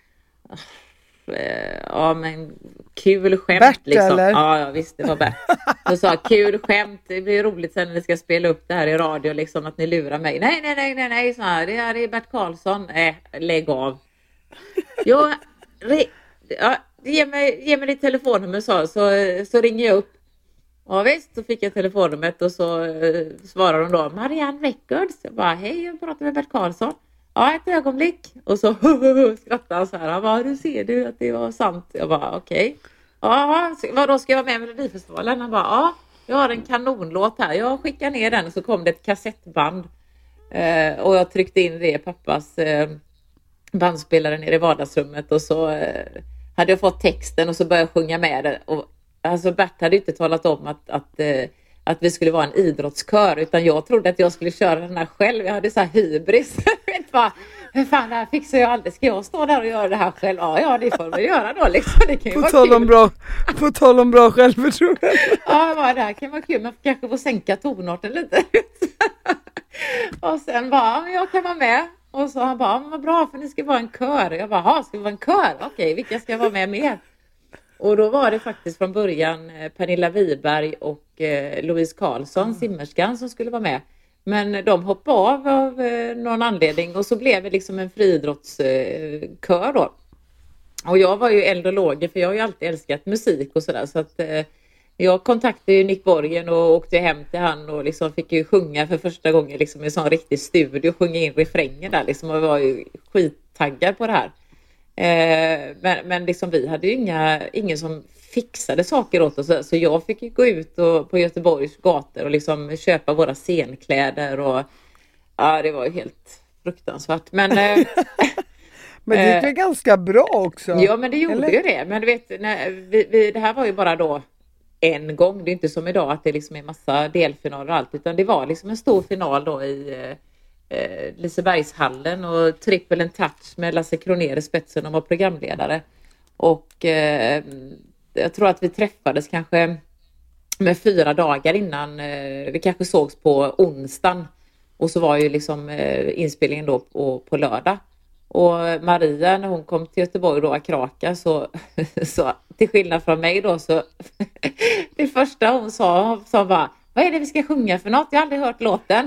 Ja, men kul skämt. Bert, liksom. Eller? Ja, visst, det var Bert. Och sa, kul skämt, det blir roligt sen när ni ska spela upp det här i radio, liksom, att ni lurar mig. Nej, så här, det är Bert Karlsson. Lägg av. Ge mig ditt telefonnummer, så ringer jag upp. Ja visst, så fick jag telefonnumret och så svarade de då, Marianne Records. Jag bara, hej, jag pratar med Bert Karlsson. Ja, ett ögonblick. Och så skrattade han så här. Han bara, hur ser du att det var sant? Jag bara, okej. Ja, vadå, ska jag vara med i Melodifestivalen? Han bara, ja, jag har en kanonlåt här. Jag skickar ner den, och så kom det ett kassettband. Och jag tryckte in det i pappas bandspelare nere i vardagsrummet. Och så hade jag fått texten och så började jag sjunga med det. Och alltså Bert hade inte talat om att vi skulle vara en idrottskör, utan jag trodde att jag skulle köra den här själv. Jag hade så här hybris. Jag vet bara, hur fan, det här fixar jag aldrig. Ska jag stå där och göra det här själv? Ja, det får man göra då liksom. Det kan ju vara kul. På tal om bra självförtroende. Ja, det här kan vara kul. Man kanske får sänka tonarten lite. Och sen bara, jag kan vara med. Och så han bara, vad bra, för ni ska vara en kör. Jag bara, ska vi vara en kör? Okej, vilka ska vara med mer? Och då var det faktiskt från början Pernilla Wiberg och Louise Karlsson, simmerskan, som skulle vara med. Men de hoppade av någon anledning, och så blev det liksom en friidrottskör då. Och jag var ju eld och låge, för jag har ju alltid älskat musik och sådär. Så att jag kontaktade ju Nick Borgen och åkte hem till han och liksom fick ju sjunga för första gången liksom i en sån riktig studio. Sjunga in refrängen där liksom, och var ju skittaggad på det här. Men liksom vi hade ju ingen som fixade saker åt oss. Så jag fick ju gå ut på Göteborgs gator och liksom köpa våra scenkläder. Och ja, det var ju helt fruktansvärt. Men det gick väl ganska bra också? Ja, men det gjorde ju det. Men du vet, det här var ju bara då en gång. Det är inte som idag att det liksom är massa delfinaler och allt. Utan det var liksom en stor final då i Lisebergshallen. Och Triple and Touch med Lasse Kronér i spetsen. De var programledare. Och jag tror att vi träffades kanske med 4 dagar innan. Vi kanske sågs på onsdagen. Och så var ju liksom inspelningen då på lördag. Och Maria, när hon kom till Göteborg då, Kraka, så till skillnad från mig då, så det första hon sa bara, vad är det vi ska sjunga för något? Jag har aldrig hört låten.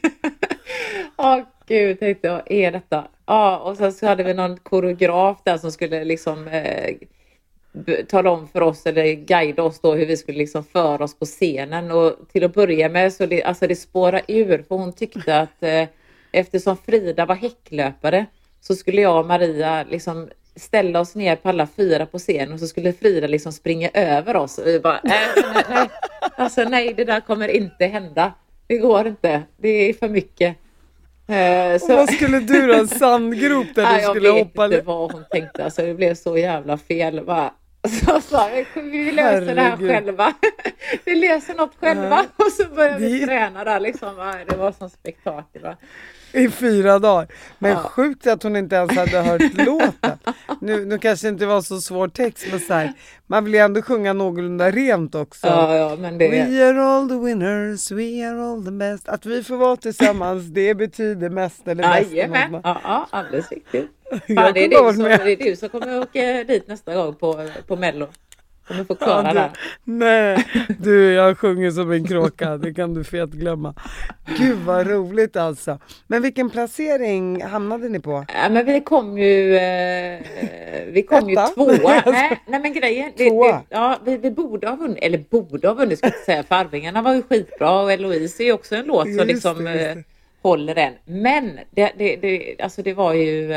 Gud, tänkte jag, är detta? Ja, och sen så hade vi någon koreograf där som skulle liksom tala om för oss eller guida oss då hur vi skulle liksom föra oss på scenen. Och till att börja med så det spårade ur, för hon tyckte att eftersom Frida var häcklöpare så skulle jag och Maria liksom ställa oss ner på alla 4 på scenen och så skulle Frida liksom springa över oss. Och vi bara, nej. Alltså nej, det där kommer inte hända. Det går inte. Det är för mycket. Och vad skulle du då? En sandgrop där du skulle hoppa? Jag vet inte vad hon tänkte. Alltså det blev så jävla fel. Bara, vi löser det här själva. Vi löser något själva. Och så började vi träna där liksom. Det var som spektakel, va? I 4 dagar. Men sjukt att hon inte ens hade hört låten. Nu kanske inte var så svår text, men så här, man vill ju ändå sjunga någorlunda rent också. Ja, men det... We are all the winners, we are all the best. Att vi får vara tillsammans, det betyder mest eller bäst. Jajamän, ja, alldeles riktigt. Fan, det är du som kommer åka dit nästa gång på Mello. Kommer få klara där. Nej, du, jag sjunger som en kråka. Det kan du fet glömma. Gud vad roligt alltså. Men vilken placering hamnade ni på? Ja, men vi kom ju 2:a. Nej, men grejen. Vi borde ha vunnit. Eller borde ha vunnit, ska jag inte säga. För Arvingarna var ju skitbra. Och Eloise är ju också en låt som liksom håller den. Men det var ju...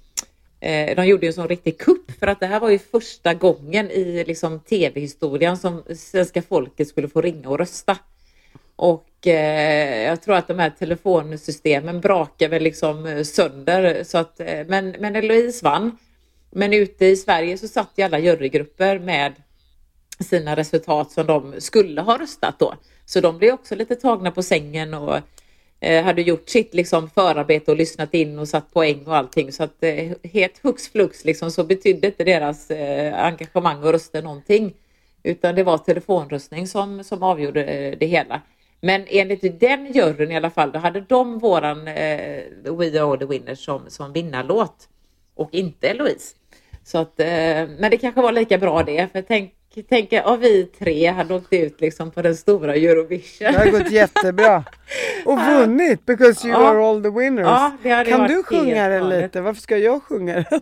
de gjorde ju en sån riktig kupp, för att det här var ju första gången i liksom tv-historien som svenska folket skulle få ringa och rösta. Och jag tror att de här telefonsystemen brakar väl liksom sönder. Så att, men Eloise vann. Men ute i Sverige så satt ju alla jurygrupper med sina resultat som de skulle ha röstat då. Så de blev också lite tagna på sängen och hade gjort sitt liksom förarbete och lyssnat in och satt poäng och allting. Så att helt hux flux liksom, så betydde inte deras engagemang och rösta någonting. Utan det var telefonröstning som avgjorde det hela. Men enligt den juryn i alla fall, då hade de våran We Are The Winners som vinnarlåt. Och inte Eloise. Så att, men det kanske var lika bra det. För tänk att vi 3 hade åkt ut liksom på den stora Eurovision. Det har gått jättebra. Och vunnit, because you are all the winners. Ja, kan du sjunga den lite? Varför ska jag sjunga den?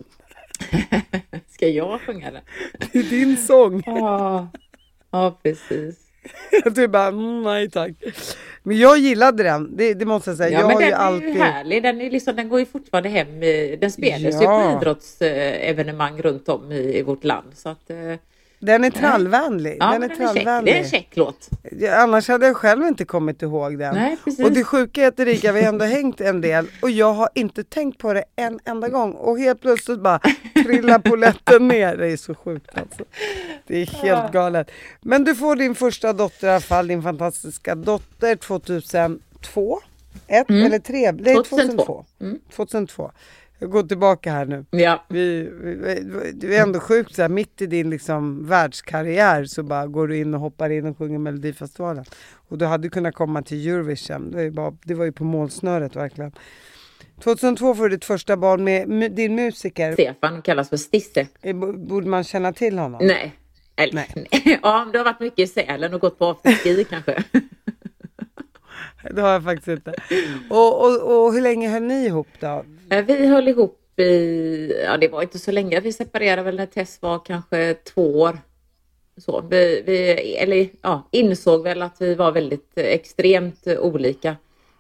Ska jag sjunga den? Det är din sång. Ja, precis. Du bara, nej tack. Men jag gillade den, det måste jag säga. Ja, jag men har den ju är alltid... ju härlig. Den går ju fortfarande hem. Den spelas ju på idrottsevenemang runt om i vårt land. Så att... Den är trallvänlig. Ja, den är trallvänlig. Det är en check låt. Annars hade jag själv inte kommit ihåg den. Nej, precis. Och det sjuka är att Erika, vi har ändå hängt en del. Och jag har inte tänkt på det en enda gång. Och helt plötsligt bara trillar polletten ner. Det är så sjukt alltså. Det är helt galet. Men du får din första dotter i alla fall. Din fantastiska dotter 2002. Eller 3? Det är 2002. 2002. Jag går tillbaka här nu. Ja. Det är ändå sjukt så här, mitt i din liksom världskarriär så bara går du in och hoppar in och sjunger Melodifestivalen. Och du hade kunnat komma till Eurovision. Det var ju på målsnöret verkligen. 2002 får du ditt första barn med din musiker. Stefan kallas för Stisse. Borde man känna till honom? Nej. Ja, det har varit mycket i Sälen och gått på afterski kanske. Det har jag faktiskt inte. Och hur länge höll ni ihop då? Vi höll ihop det var inte så länge. Vi separerade väl när Tess var kanske 2 år. Så vi insåg väl att vi var väldigt extremt olika.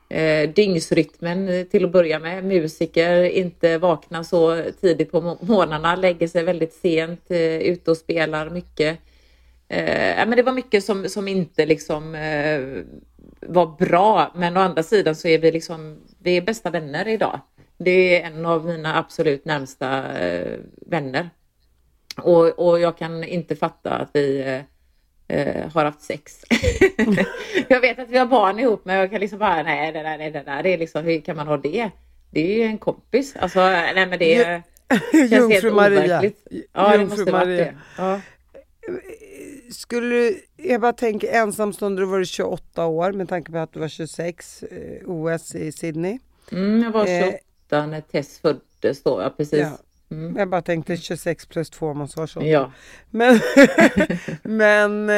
Dygnsrytmen till att börja med. Musiker inte vaknar så tidigt på morgnarna. Lägger sig väldigt sent. Ute och spelar mycket. Men det var mycket som inte liksom var bra, men å andra sidan så är vi är bästa vänner idag. Det är en av mina absolut närmsta vänner. Och jag kan inte fatta att vi har haft sex. Jag vet att vi har barn ihop, men jag kan liksom bara, nej det där det är liksom, hur kan man ha det? Det är ju en kompis. Alltså, nej men det känns Jungfru helt Maria. overkligt. Ja, det Jungfru måste vara Maria. det. Ja. Jag bara tänker ensamstående, då var du 28 år med tanke på att du var 26, OS i Sydney. Jag var 28 när Tess föddes då, ja precis. Ja. Jag bara tänkte 26 plus 2 om man så var 28. Ja. Men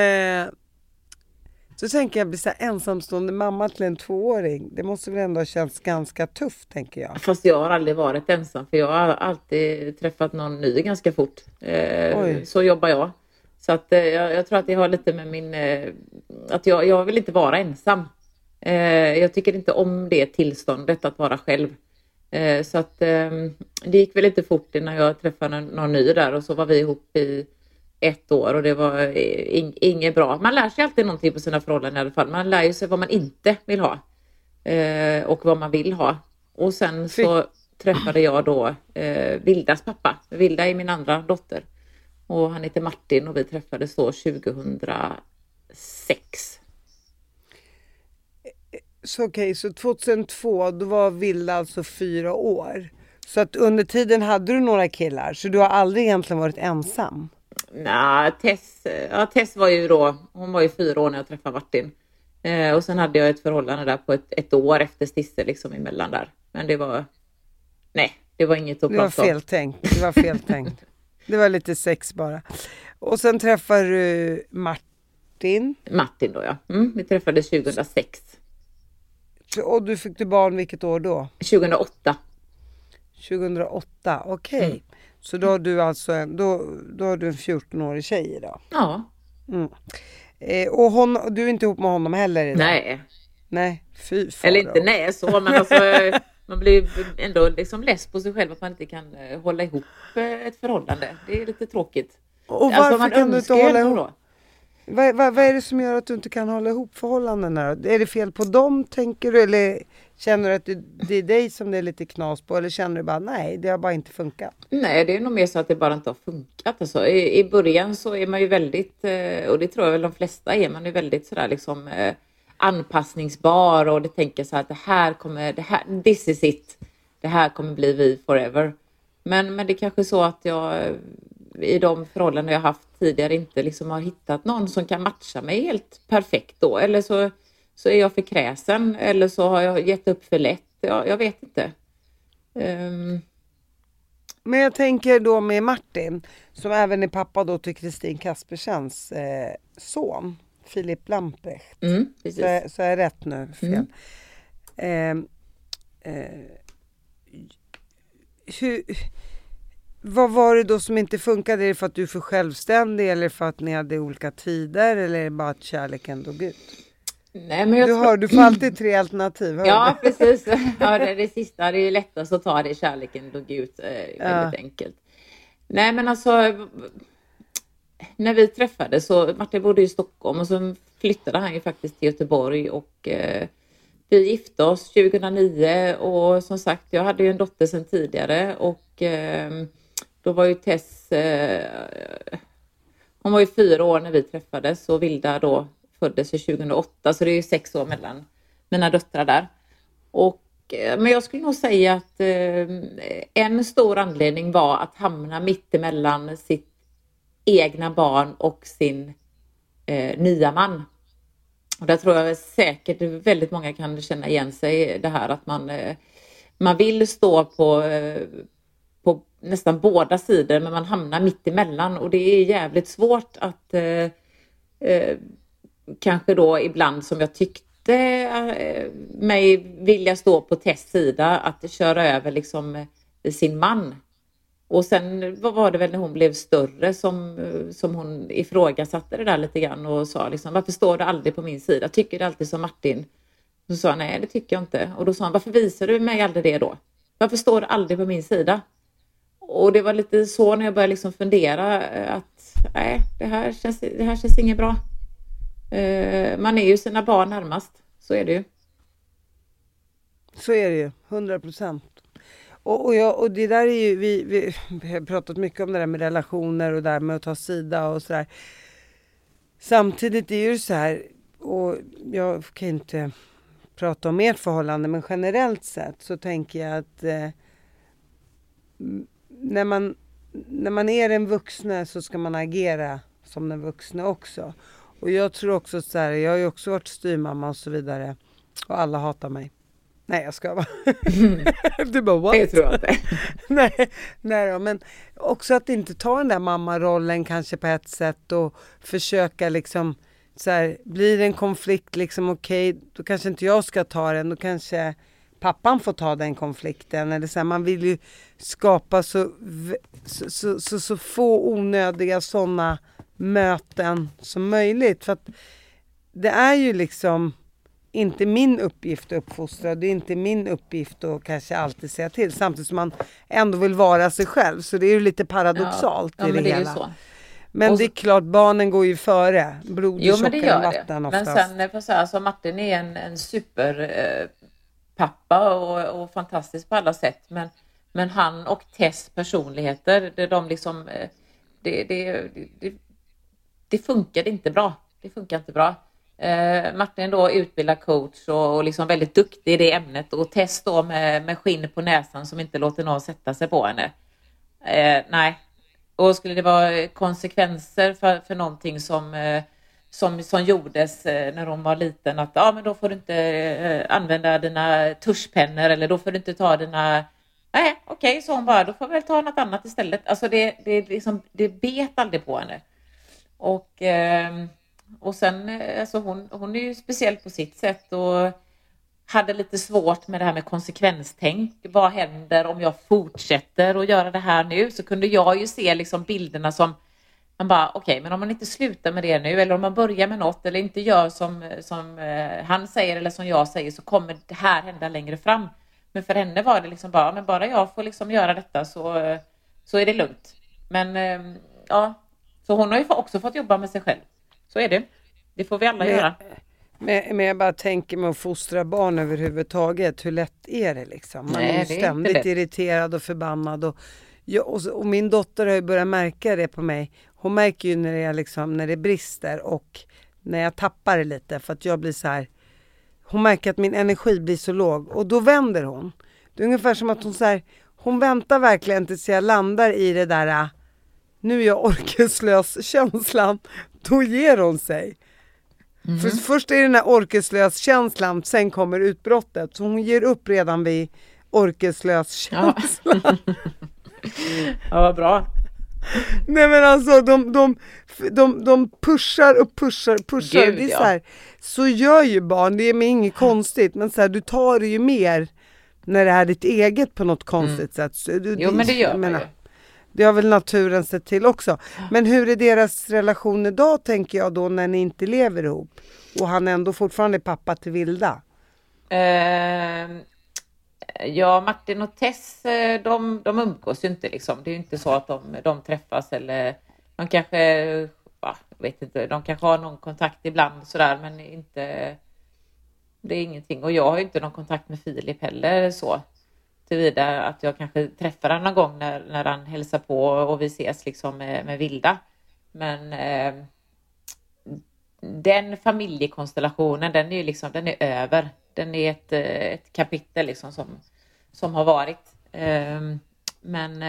så tänker jag, bli så här ensamstående mamma till en 2-åring. Det måste väl ändå ha känts ganska tufft, tänker jag. Fast jag har aldrig varit ensam, för jag har alltid träffat någon ny ganska fort. Så jobbar jag. Så att jag tror att det har lite med min... att jag vill inte vara ensam. Jag tycker inte om det tillståndet att vara själv. Så att det gick väl lite fort innan jag träffade någon ny där. Och så var vi ihop i 1 år och det var inget bra. Man lär sig alltid någonting på sina förhållanden i alla fall. Man lär ju sig vad man inte vill ha. Och vad man vill ha. Och sen så träffade jag då Vildas pappa. Vilda är min andra dotter. Och han heter Martin och vi träffades då 2006. Så okej, så 2002 då var Vilda alltså 4 år. Så att under tiden hade du några killar, så du har aldrig egentligen varit ensam? Nej, Tess var ju då, hon var ju 4 år när jag träffade Martin. Och sen hade jag ett förhållande där på ett år efter Stisse liksom emellan där. Men det var inget att prata om. Det var fel tänkt. Det var lite sex bara. Och sen träffade du Martin. Martin då, ja. Vi träffades 2006. Och du fick barn vilket år då? 2008. 2008, okej. Så då har du alltså då har du en 14-årig tjej idag. Ja. Och du är inte ihop med honom heller idag? Nej, fy fan. Eller inte nej så, men alltså man blir ändå liksom less på sig själv att man inte kan hålla ihop ett förhållande. Det är lite tråkigt. Och varför kan du inte hålla ihop? Vad är det som gör att du inte kan hålla ihop förhållandena då? Är det fel på dem, tänker du? Eller känner du att det är dig som det är lite knas på? Eller känner du bara, nej, det har bara inte funkat? Nej, det är nog mer så att det bara inte har funkat. Alltså, i början så är man ju väldigt, och det tror jag väl de flesta är, man är väldigt sådär liksom anpassningsbar och det tänker så att this is it. Det här kommer bli vi forever. Men det är kanske så att jag i de förhållanden jag haft tidigare inte liksom har hittat någon som kan matcha mig helt perfekt då. Eller så är jag för kräsen. Eller så har jag gett upp för lätt. Jag vet inte. Men jag tänker då med Martin, som även är pappa då till Kristin Kaspersens son, Filip Lamprecht. Precis. Så är jag rätt nu? Fel. Vad var det då som inte funkade? Är det för att du är för självständig eller för att ni hade olika tider eller är det bara att kärleken dog ut? Nej, men du får alltid 3 alternativ. Ja, precis. Ja, det sista, det är lättast att ta det, kärleken dog ut väldigt enkelt. Nej, men alltså när vi träffades så Martin bodde i Stockholm och så flyttade han ju faktiskt till Göteborg och vi gifte oss 2009 och som sagt jag hade ju en dotter sedan tidigare och då var ju Tess, hon var ju 4 år när vi träffades och Vilda då föddes 2008 så det är ju 6 år mellan mina döttrar där. Men jag skulle nog säga att en stor anledning var att hamna mitt emellan sitt egna barn och sin nya man. Och där tror jag säkert väldigt många kan känna igen sig det här att man vill stå på nästan båda sidor men man hamnar mitt emellan och det är jävligt svårt att kanske då ibland som jag tyckte mig vilja stå på Tess sida att köra över liksom sin man. Och sen vad var det väl när hon blev större som hon ifrågasatte det där lite grann och sa liksom, varför står du aldrig på min sida? Tycker du alltid som Martin? Så sa han, nej det tycker jag inte. Och då sa han, varför visar du mig aldrig det då? Varför står du aldrig på min sida? Och det var lite så när jag började liksom fundera att nej, det här känns inget bra. Man är ju sina barn närmast, så är det ju. Så är det ju, 100%. Och det där är ju, vi har pratat mycket om det där med relationer och där med att ta sida och sådär. Samtidigt är det ju så här, och jag kan inte prata om ert förhållande, men generellt sett så tänker jag att när man är en vuxne så ska man agera som den vuxne också. Och jag tror också så här, jag har ju också varit styrmamma och så vidare, och alla hatar mig. Nej, jag ska vara. Du bara, what? Det tror jag inte. nej då, men också att inte ta den där mammarollen kanske på ett sätt och försöka liksom så här, blir det en konflikt liksom okej, då kanske inte jag ska ta den, då kanske pappan får ta den konflikten, eller så här, man vill ju skapa så få onödiga sådana möten som möjligt, för att det är ju liksom inte min uppgift att uppfostra, det är inte min uppgift att kanske alltid säga till, samtidigt som man ändå vill vara sig själv, så det är ju lite paradoxalt i det hela. Det så. Men det är klart, barnen går ju före, blod är tjockare än vatten oftast. Men sen får jag säga, alltså Martin är en super pappa och fantastisk på alla sätt, men han och Tess personligheter, de liksom det funkar inte bra. Det funkar inte bra. Martin då utbildar coach och liksom väldigt duktig i det ämnet, och Tess då med skinn på näsan som inte låter någon sätta sig på henne. Nej. Och skulle det vara konsekvenser för någonting som gjordes när hon var liten, att men då får du inte använda dina tuschpennor, eller då får du inte ta dina... Nej, okej, så hon bara, då får vi väl ta något annat istället. Alltså det bet aldrig på henne. Och sen, alltså hon är ju speciell på sitt sätt och hade lite svårt med det här med konsekvenstänk. Vad händer om jag fortsätter att göra det här nu? Så kunde jag ju se liksom bilderna som man bara, okej, men om man inte slutar med det nu, eller om man börjar med något eller inte gör som han säger eller som jag säger, så kommer det här hända längre fram. Men för henne var det liksom bara, men bara jag får liksom göra detta så är det lugnt. Men så hon har ju också fått jobba med sig själv. Så är det. Det får vi alla göra. Men jag bara tänker med att fostra barn överhuvudtaget. Hur lätt är det liksom? Man är ju ständigt irriterad och förbannad. Och min dotter har ju börjat märka det på mig. Hon märker ju när det brister och när jag tappar det lite. För att jag blir så här. Hon märker att min energi blir så låg. Och då vänder hon. Det är ungefär som att hon så här, hon väntar verkligen tills jag landar i det där. Nu är jag orkeslös känslan. Då ger hon sig. För först är det den här orkeslös känslan, sen kommer utbrottet. Så hon ger upp redan vid orkeslös känslan. Ja, vad bra. Nej, men alltså de pushar och pushar. Gud, det är så här, så gör ju barn, det är inget konstigt, men så här, du tar det ju mer när det är ditt eget på något konstigt sätt. Så men det gör man ju. Det har väl naturen sett till också. Men hur är deras relation idag, tänker jag då, när ni inte lever ihop? Och han ändå fortfarande är pappa till Vilda. Ja, Martin och Tess, de umgås ju inte liksom. Det är ju inte så att de träffas, eller de kanske, jag vet inte, de kanske har någon kontakt ibland sådär, men inte, det är ingenting. Och jag har ju inte någon kontakt med Filip heller så. Tillvida att jag kanske träffar honom någon gång när han hälsar på och vi ses liksom med Vilda. Men den familjekonstellationen, den är ju liksom, den är över. Den är ett kapitel liksom som har varit. Men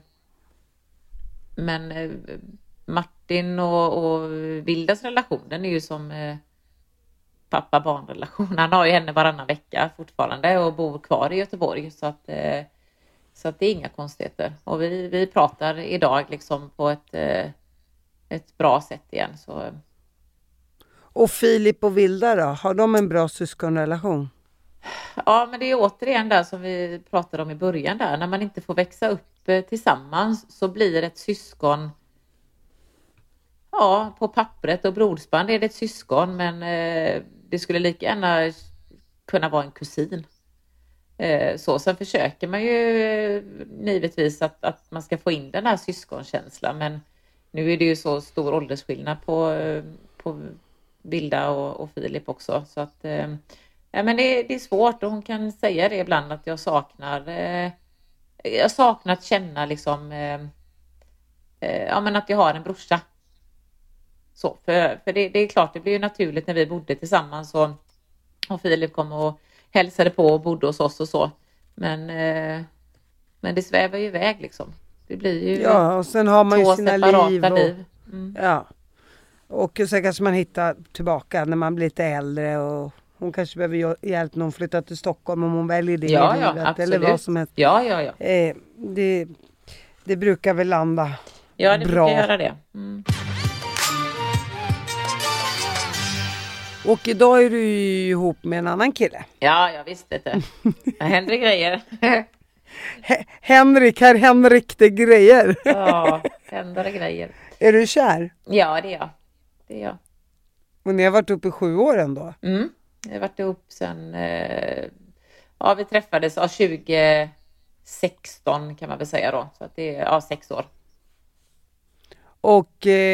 Martin och Vildas relation, den är ju som pappa-barn-relation. Han har ju henne varannan vecka fortfarande och bor kvar i Göteborg, så att det är inga konstigheter. Och vi pratar idag liksom på ett bra sätt igen. Så. Och Filip och Vilda då? Har de en bra syskonrelation? Ja, men det är återigen där som vi pratade om i början där. När man inte får växa upp tillsammans så blir ett syskon, ja, på pappret och blodsband är det ett syskon, men det skulle lika gärna kunna vara en kusin. Sen försöker man ju givetvis att man ska få in den här syskonkänslan, men nu är det ju så stor åldersskillnad på Vilda och Filip också. Så att, ja, men det är svårt och hon kan säga det ibland att jag saknar att känna liksom, ja, men att jag har en brorsa. Så, för det är klart, det blir ju naturligt när vi bodde tillsammans och Filip kom och hälsade på och bodde hos oss och så. Men det svävar ju iväg liksom. Det blir ju och sen har man ju sina liv. Ja. Och sen kanske man hittar tillbaka när man blir lite äldre och hon kanske behöver hjälp när hon flyttar till Stockholm om hon väljer det i livet. Absolut. Eller vad som helst. Ja. Det brukar väl landa bra. Ja, det brukar göra det. Mm. Och idag är du ju ihop med en annan kille. Ja, jag visste det. Det händer grejer. Här händer riktiga grejer. Ja, händer grejer. Är du kär? Ja, det är jag. Och ni har varit uppe i 7 år ändå? Mm, vi har varit ihop sedan... vi träffades 2016 kan man väl säga då. Så att det är 6 år. Och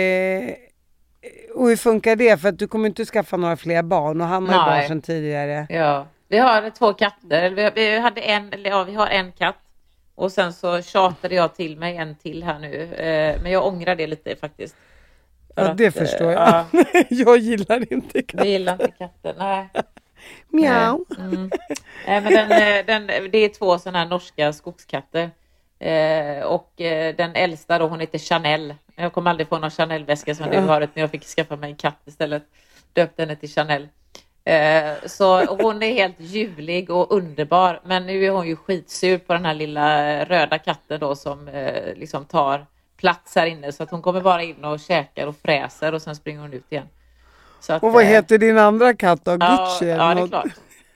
hur funkar det? För att du kommer inte skaffa några fler barn och han har barn sedan tidigare. Ja, vi har 2 katter. Vi har en katt. Och sen så tjatade jag till mig en till här nu. Men jag ångrar det lite faktiskt. Ja, det förstår jag. Ja. Jag gillar inte katter. Vi gillar inte katter, nej. Mjau. Men det är 2 sådana här norska skogskatter. Och den äldsta då, hon heter Chanel. Jag kommer aldrig få någon Chanel-väska som du har, men jag fick skaffa mig en katt istället. Döpte henne till Chanel. Så hon är helt ljuvlig och underbar. Men nu är hon ju skitsur på den här lilla röda katten då som liksom tar plats här inne. Så att hon kommer bara in och käkar och fräser och sen springer hon ut igen. Så att, och vad heter din andra katt då? Gucci? Ja, det är klart.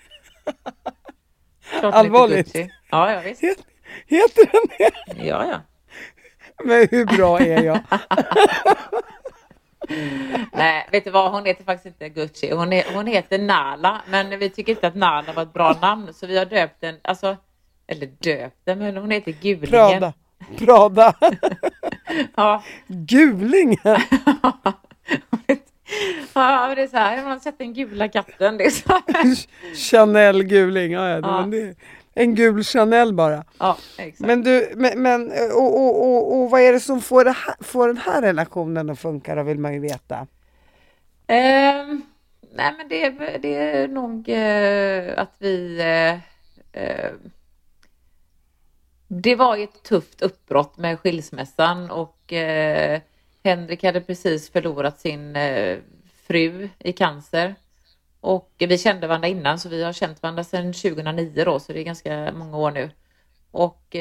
Allvarligt? Ja, visst. Heter den det? Ja. Men hur bra är jag? Nej, vet du vad? Hon heter faktiskt inte Gucci. Hon heter Nala. Men vi tycker inte att Nala var ett bra namn. Så vi har döpt den. Alltså, eller döpt den, men hon heter Gulingen. Prada. Ja. Gulingen? Ja, det är så här. Man har sett den gula katten. Det är så här. Chanel guling. Ja. Men det är en gul Chanel bara. Ja, exakt. Men du, och vad är det som får den här relationen att funka då, vill man ju veta. Nej, men det är nog att vi... det var ju ett tufft uppbrott med skilsmässan och Henrik hade precis förlorat sin fru i cancer. Och vi kände varandra innan, så vi har känt varandra sedan 2009 då, så det är ganska många år nu. Och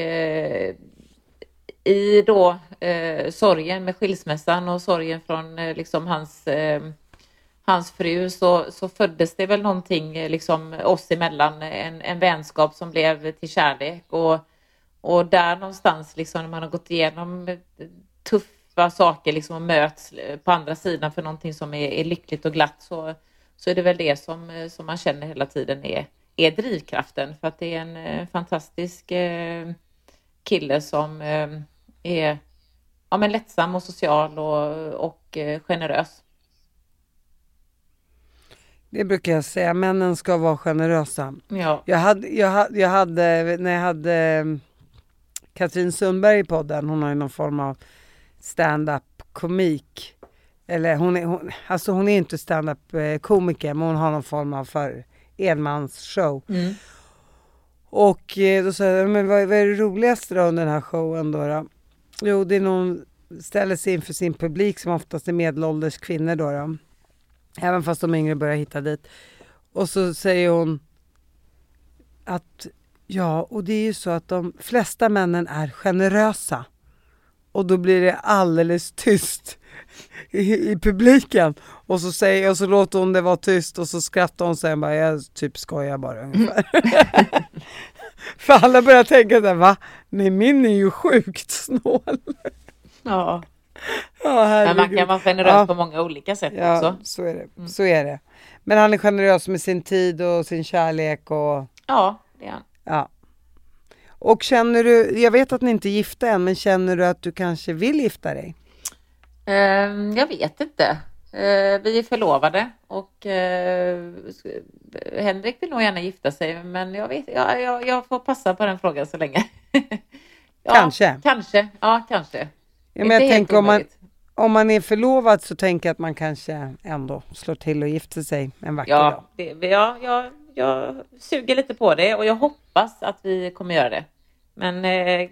i då sorgen med skilsmässan och sorgen från liksom hans fru så föddes det väl någonting liksom oss emellan, en vänskap som blev till kärlek. Och där någonstans liksom när man har gått igenom tuffa saker liksom och möts på andra sidan för någonting som är lyckligt och glatt, så är det väl det som man känner hela tiden är drivkraften. För att det är en fantastisk kille som är men lättsam och social och generös. Det brukar jag säga, männen ska vara generösa. Ja. Jag hade när jag hade Katrin Sundberg i podden, hon har ju någon form av stand-up komik. Eller hon är inte stand-up komiker, men hon har någon form av enmansshow. Mm. Och då sa jag, men vad är det roligaste då under den här showen då? Jo, det är någon ställer sig inför sin publik som oftast är medelålders kvinnor då. Även fast de yngre börjar hitta dit. Och så säger hon att och det är ju så att de flesta männen är generösa. Och då blir det alldeles tyst i publiken. Och så låter hon det vara tyst och så skrattar hon sen bara, jag typ skojar bara ungefär. För alla börjar tänka där, va? Nej, min är ju sjukt snål. Ja. Men man kan vara generös på många olika sätt också. Så är det. Så är det. Men han är generös med sin tid och sin kärlek och... Ja, det är han. Ja. Och känner du, jag vet att ni inte är gifta än, men känner du att du kanske vill gifta dig? Jag vet inte. Vi är förlovade och Henrik vill nog gärna gifta sig, men jag får passa på den frågan så länge. Ja, Kanske. Kanske. Ja, men jag tänker om man är förlovad så tänker jag att man kanske ändå slår till och gifter sig en vacker dag. Jag suger lite på det och jag hoppas att vi kommer göra det. Men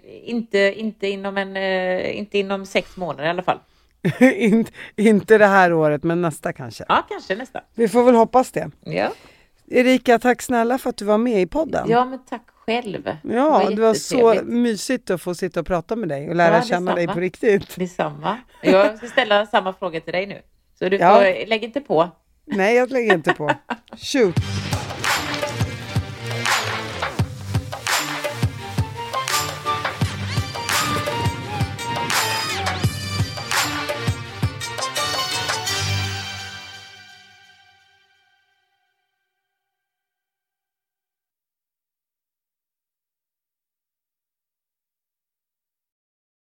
inte inom 6 månader i alla fall. Inte det här året, men nästa kanske. Ja, kanske nästa. Vi får väl hoppas det. Ja. Erika, tack snälla för att du var med i podden. Ja, men tack själv. Ja, det var så mysigt att få sitta och prata med dig och lära känna dig på riktigt. Detsamma. Jag ska ställa samma fråga till dig nu. Så du får lägga inte på. Nej, jag lägger inte på. Shoot.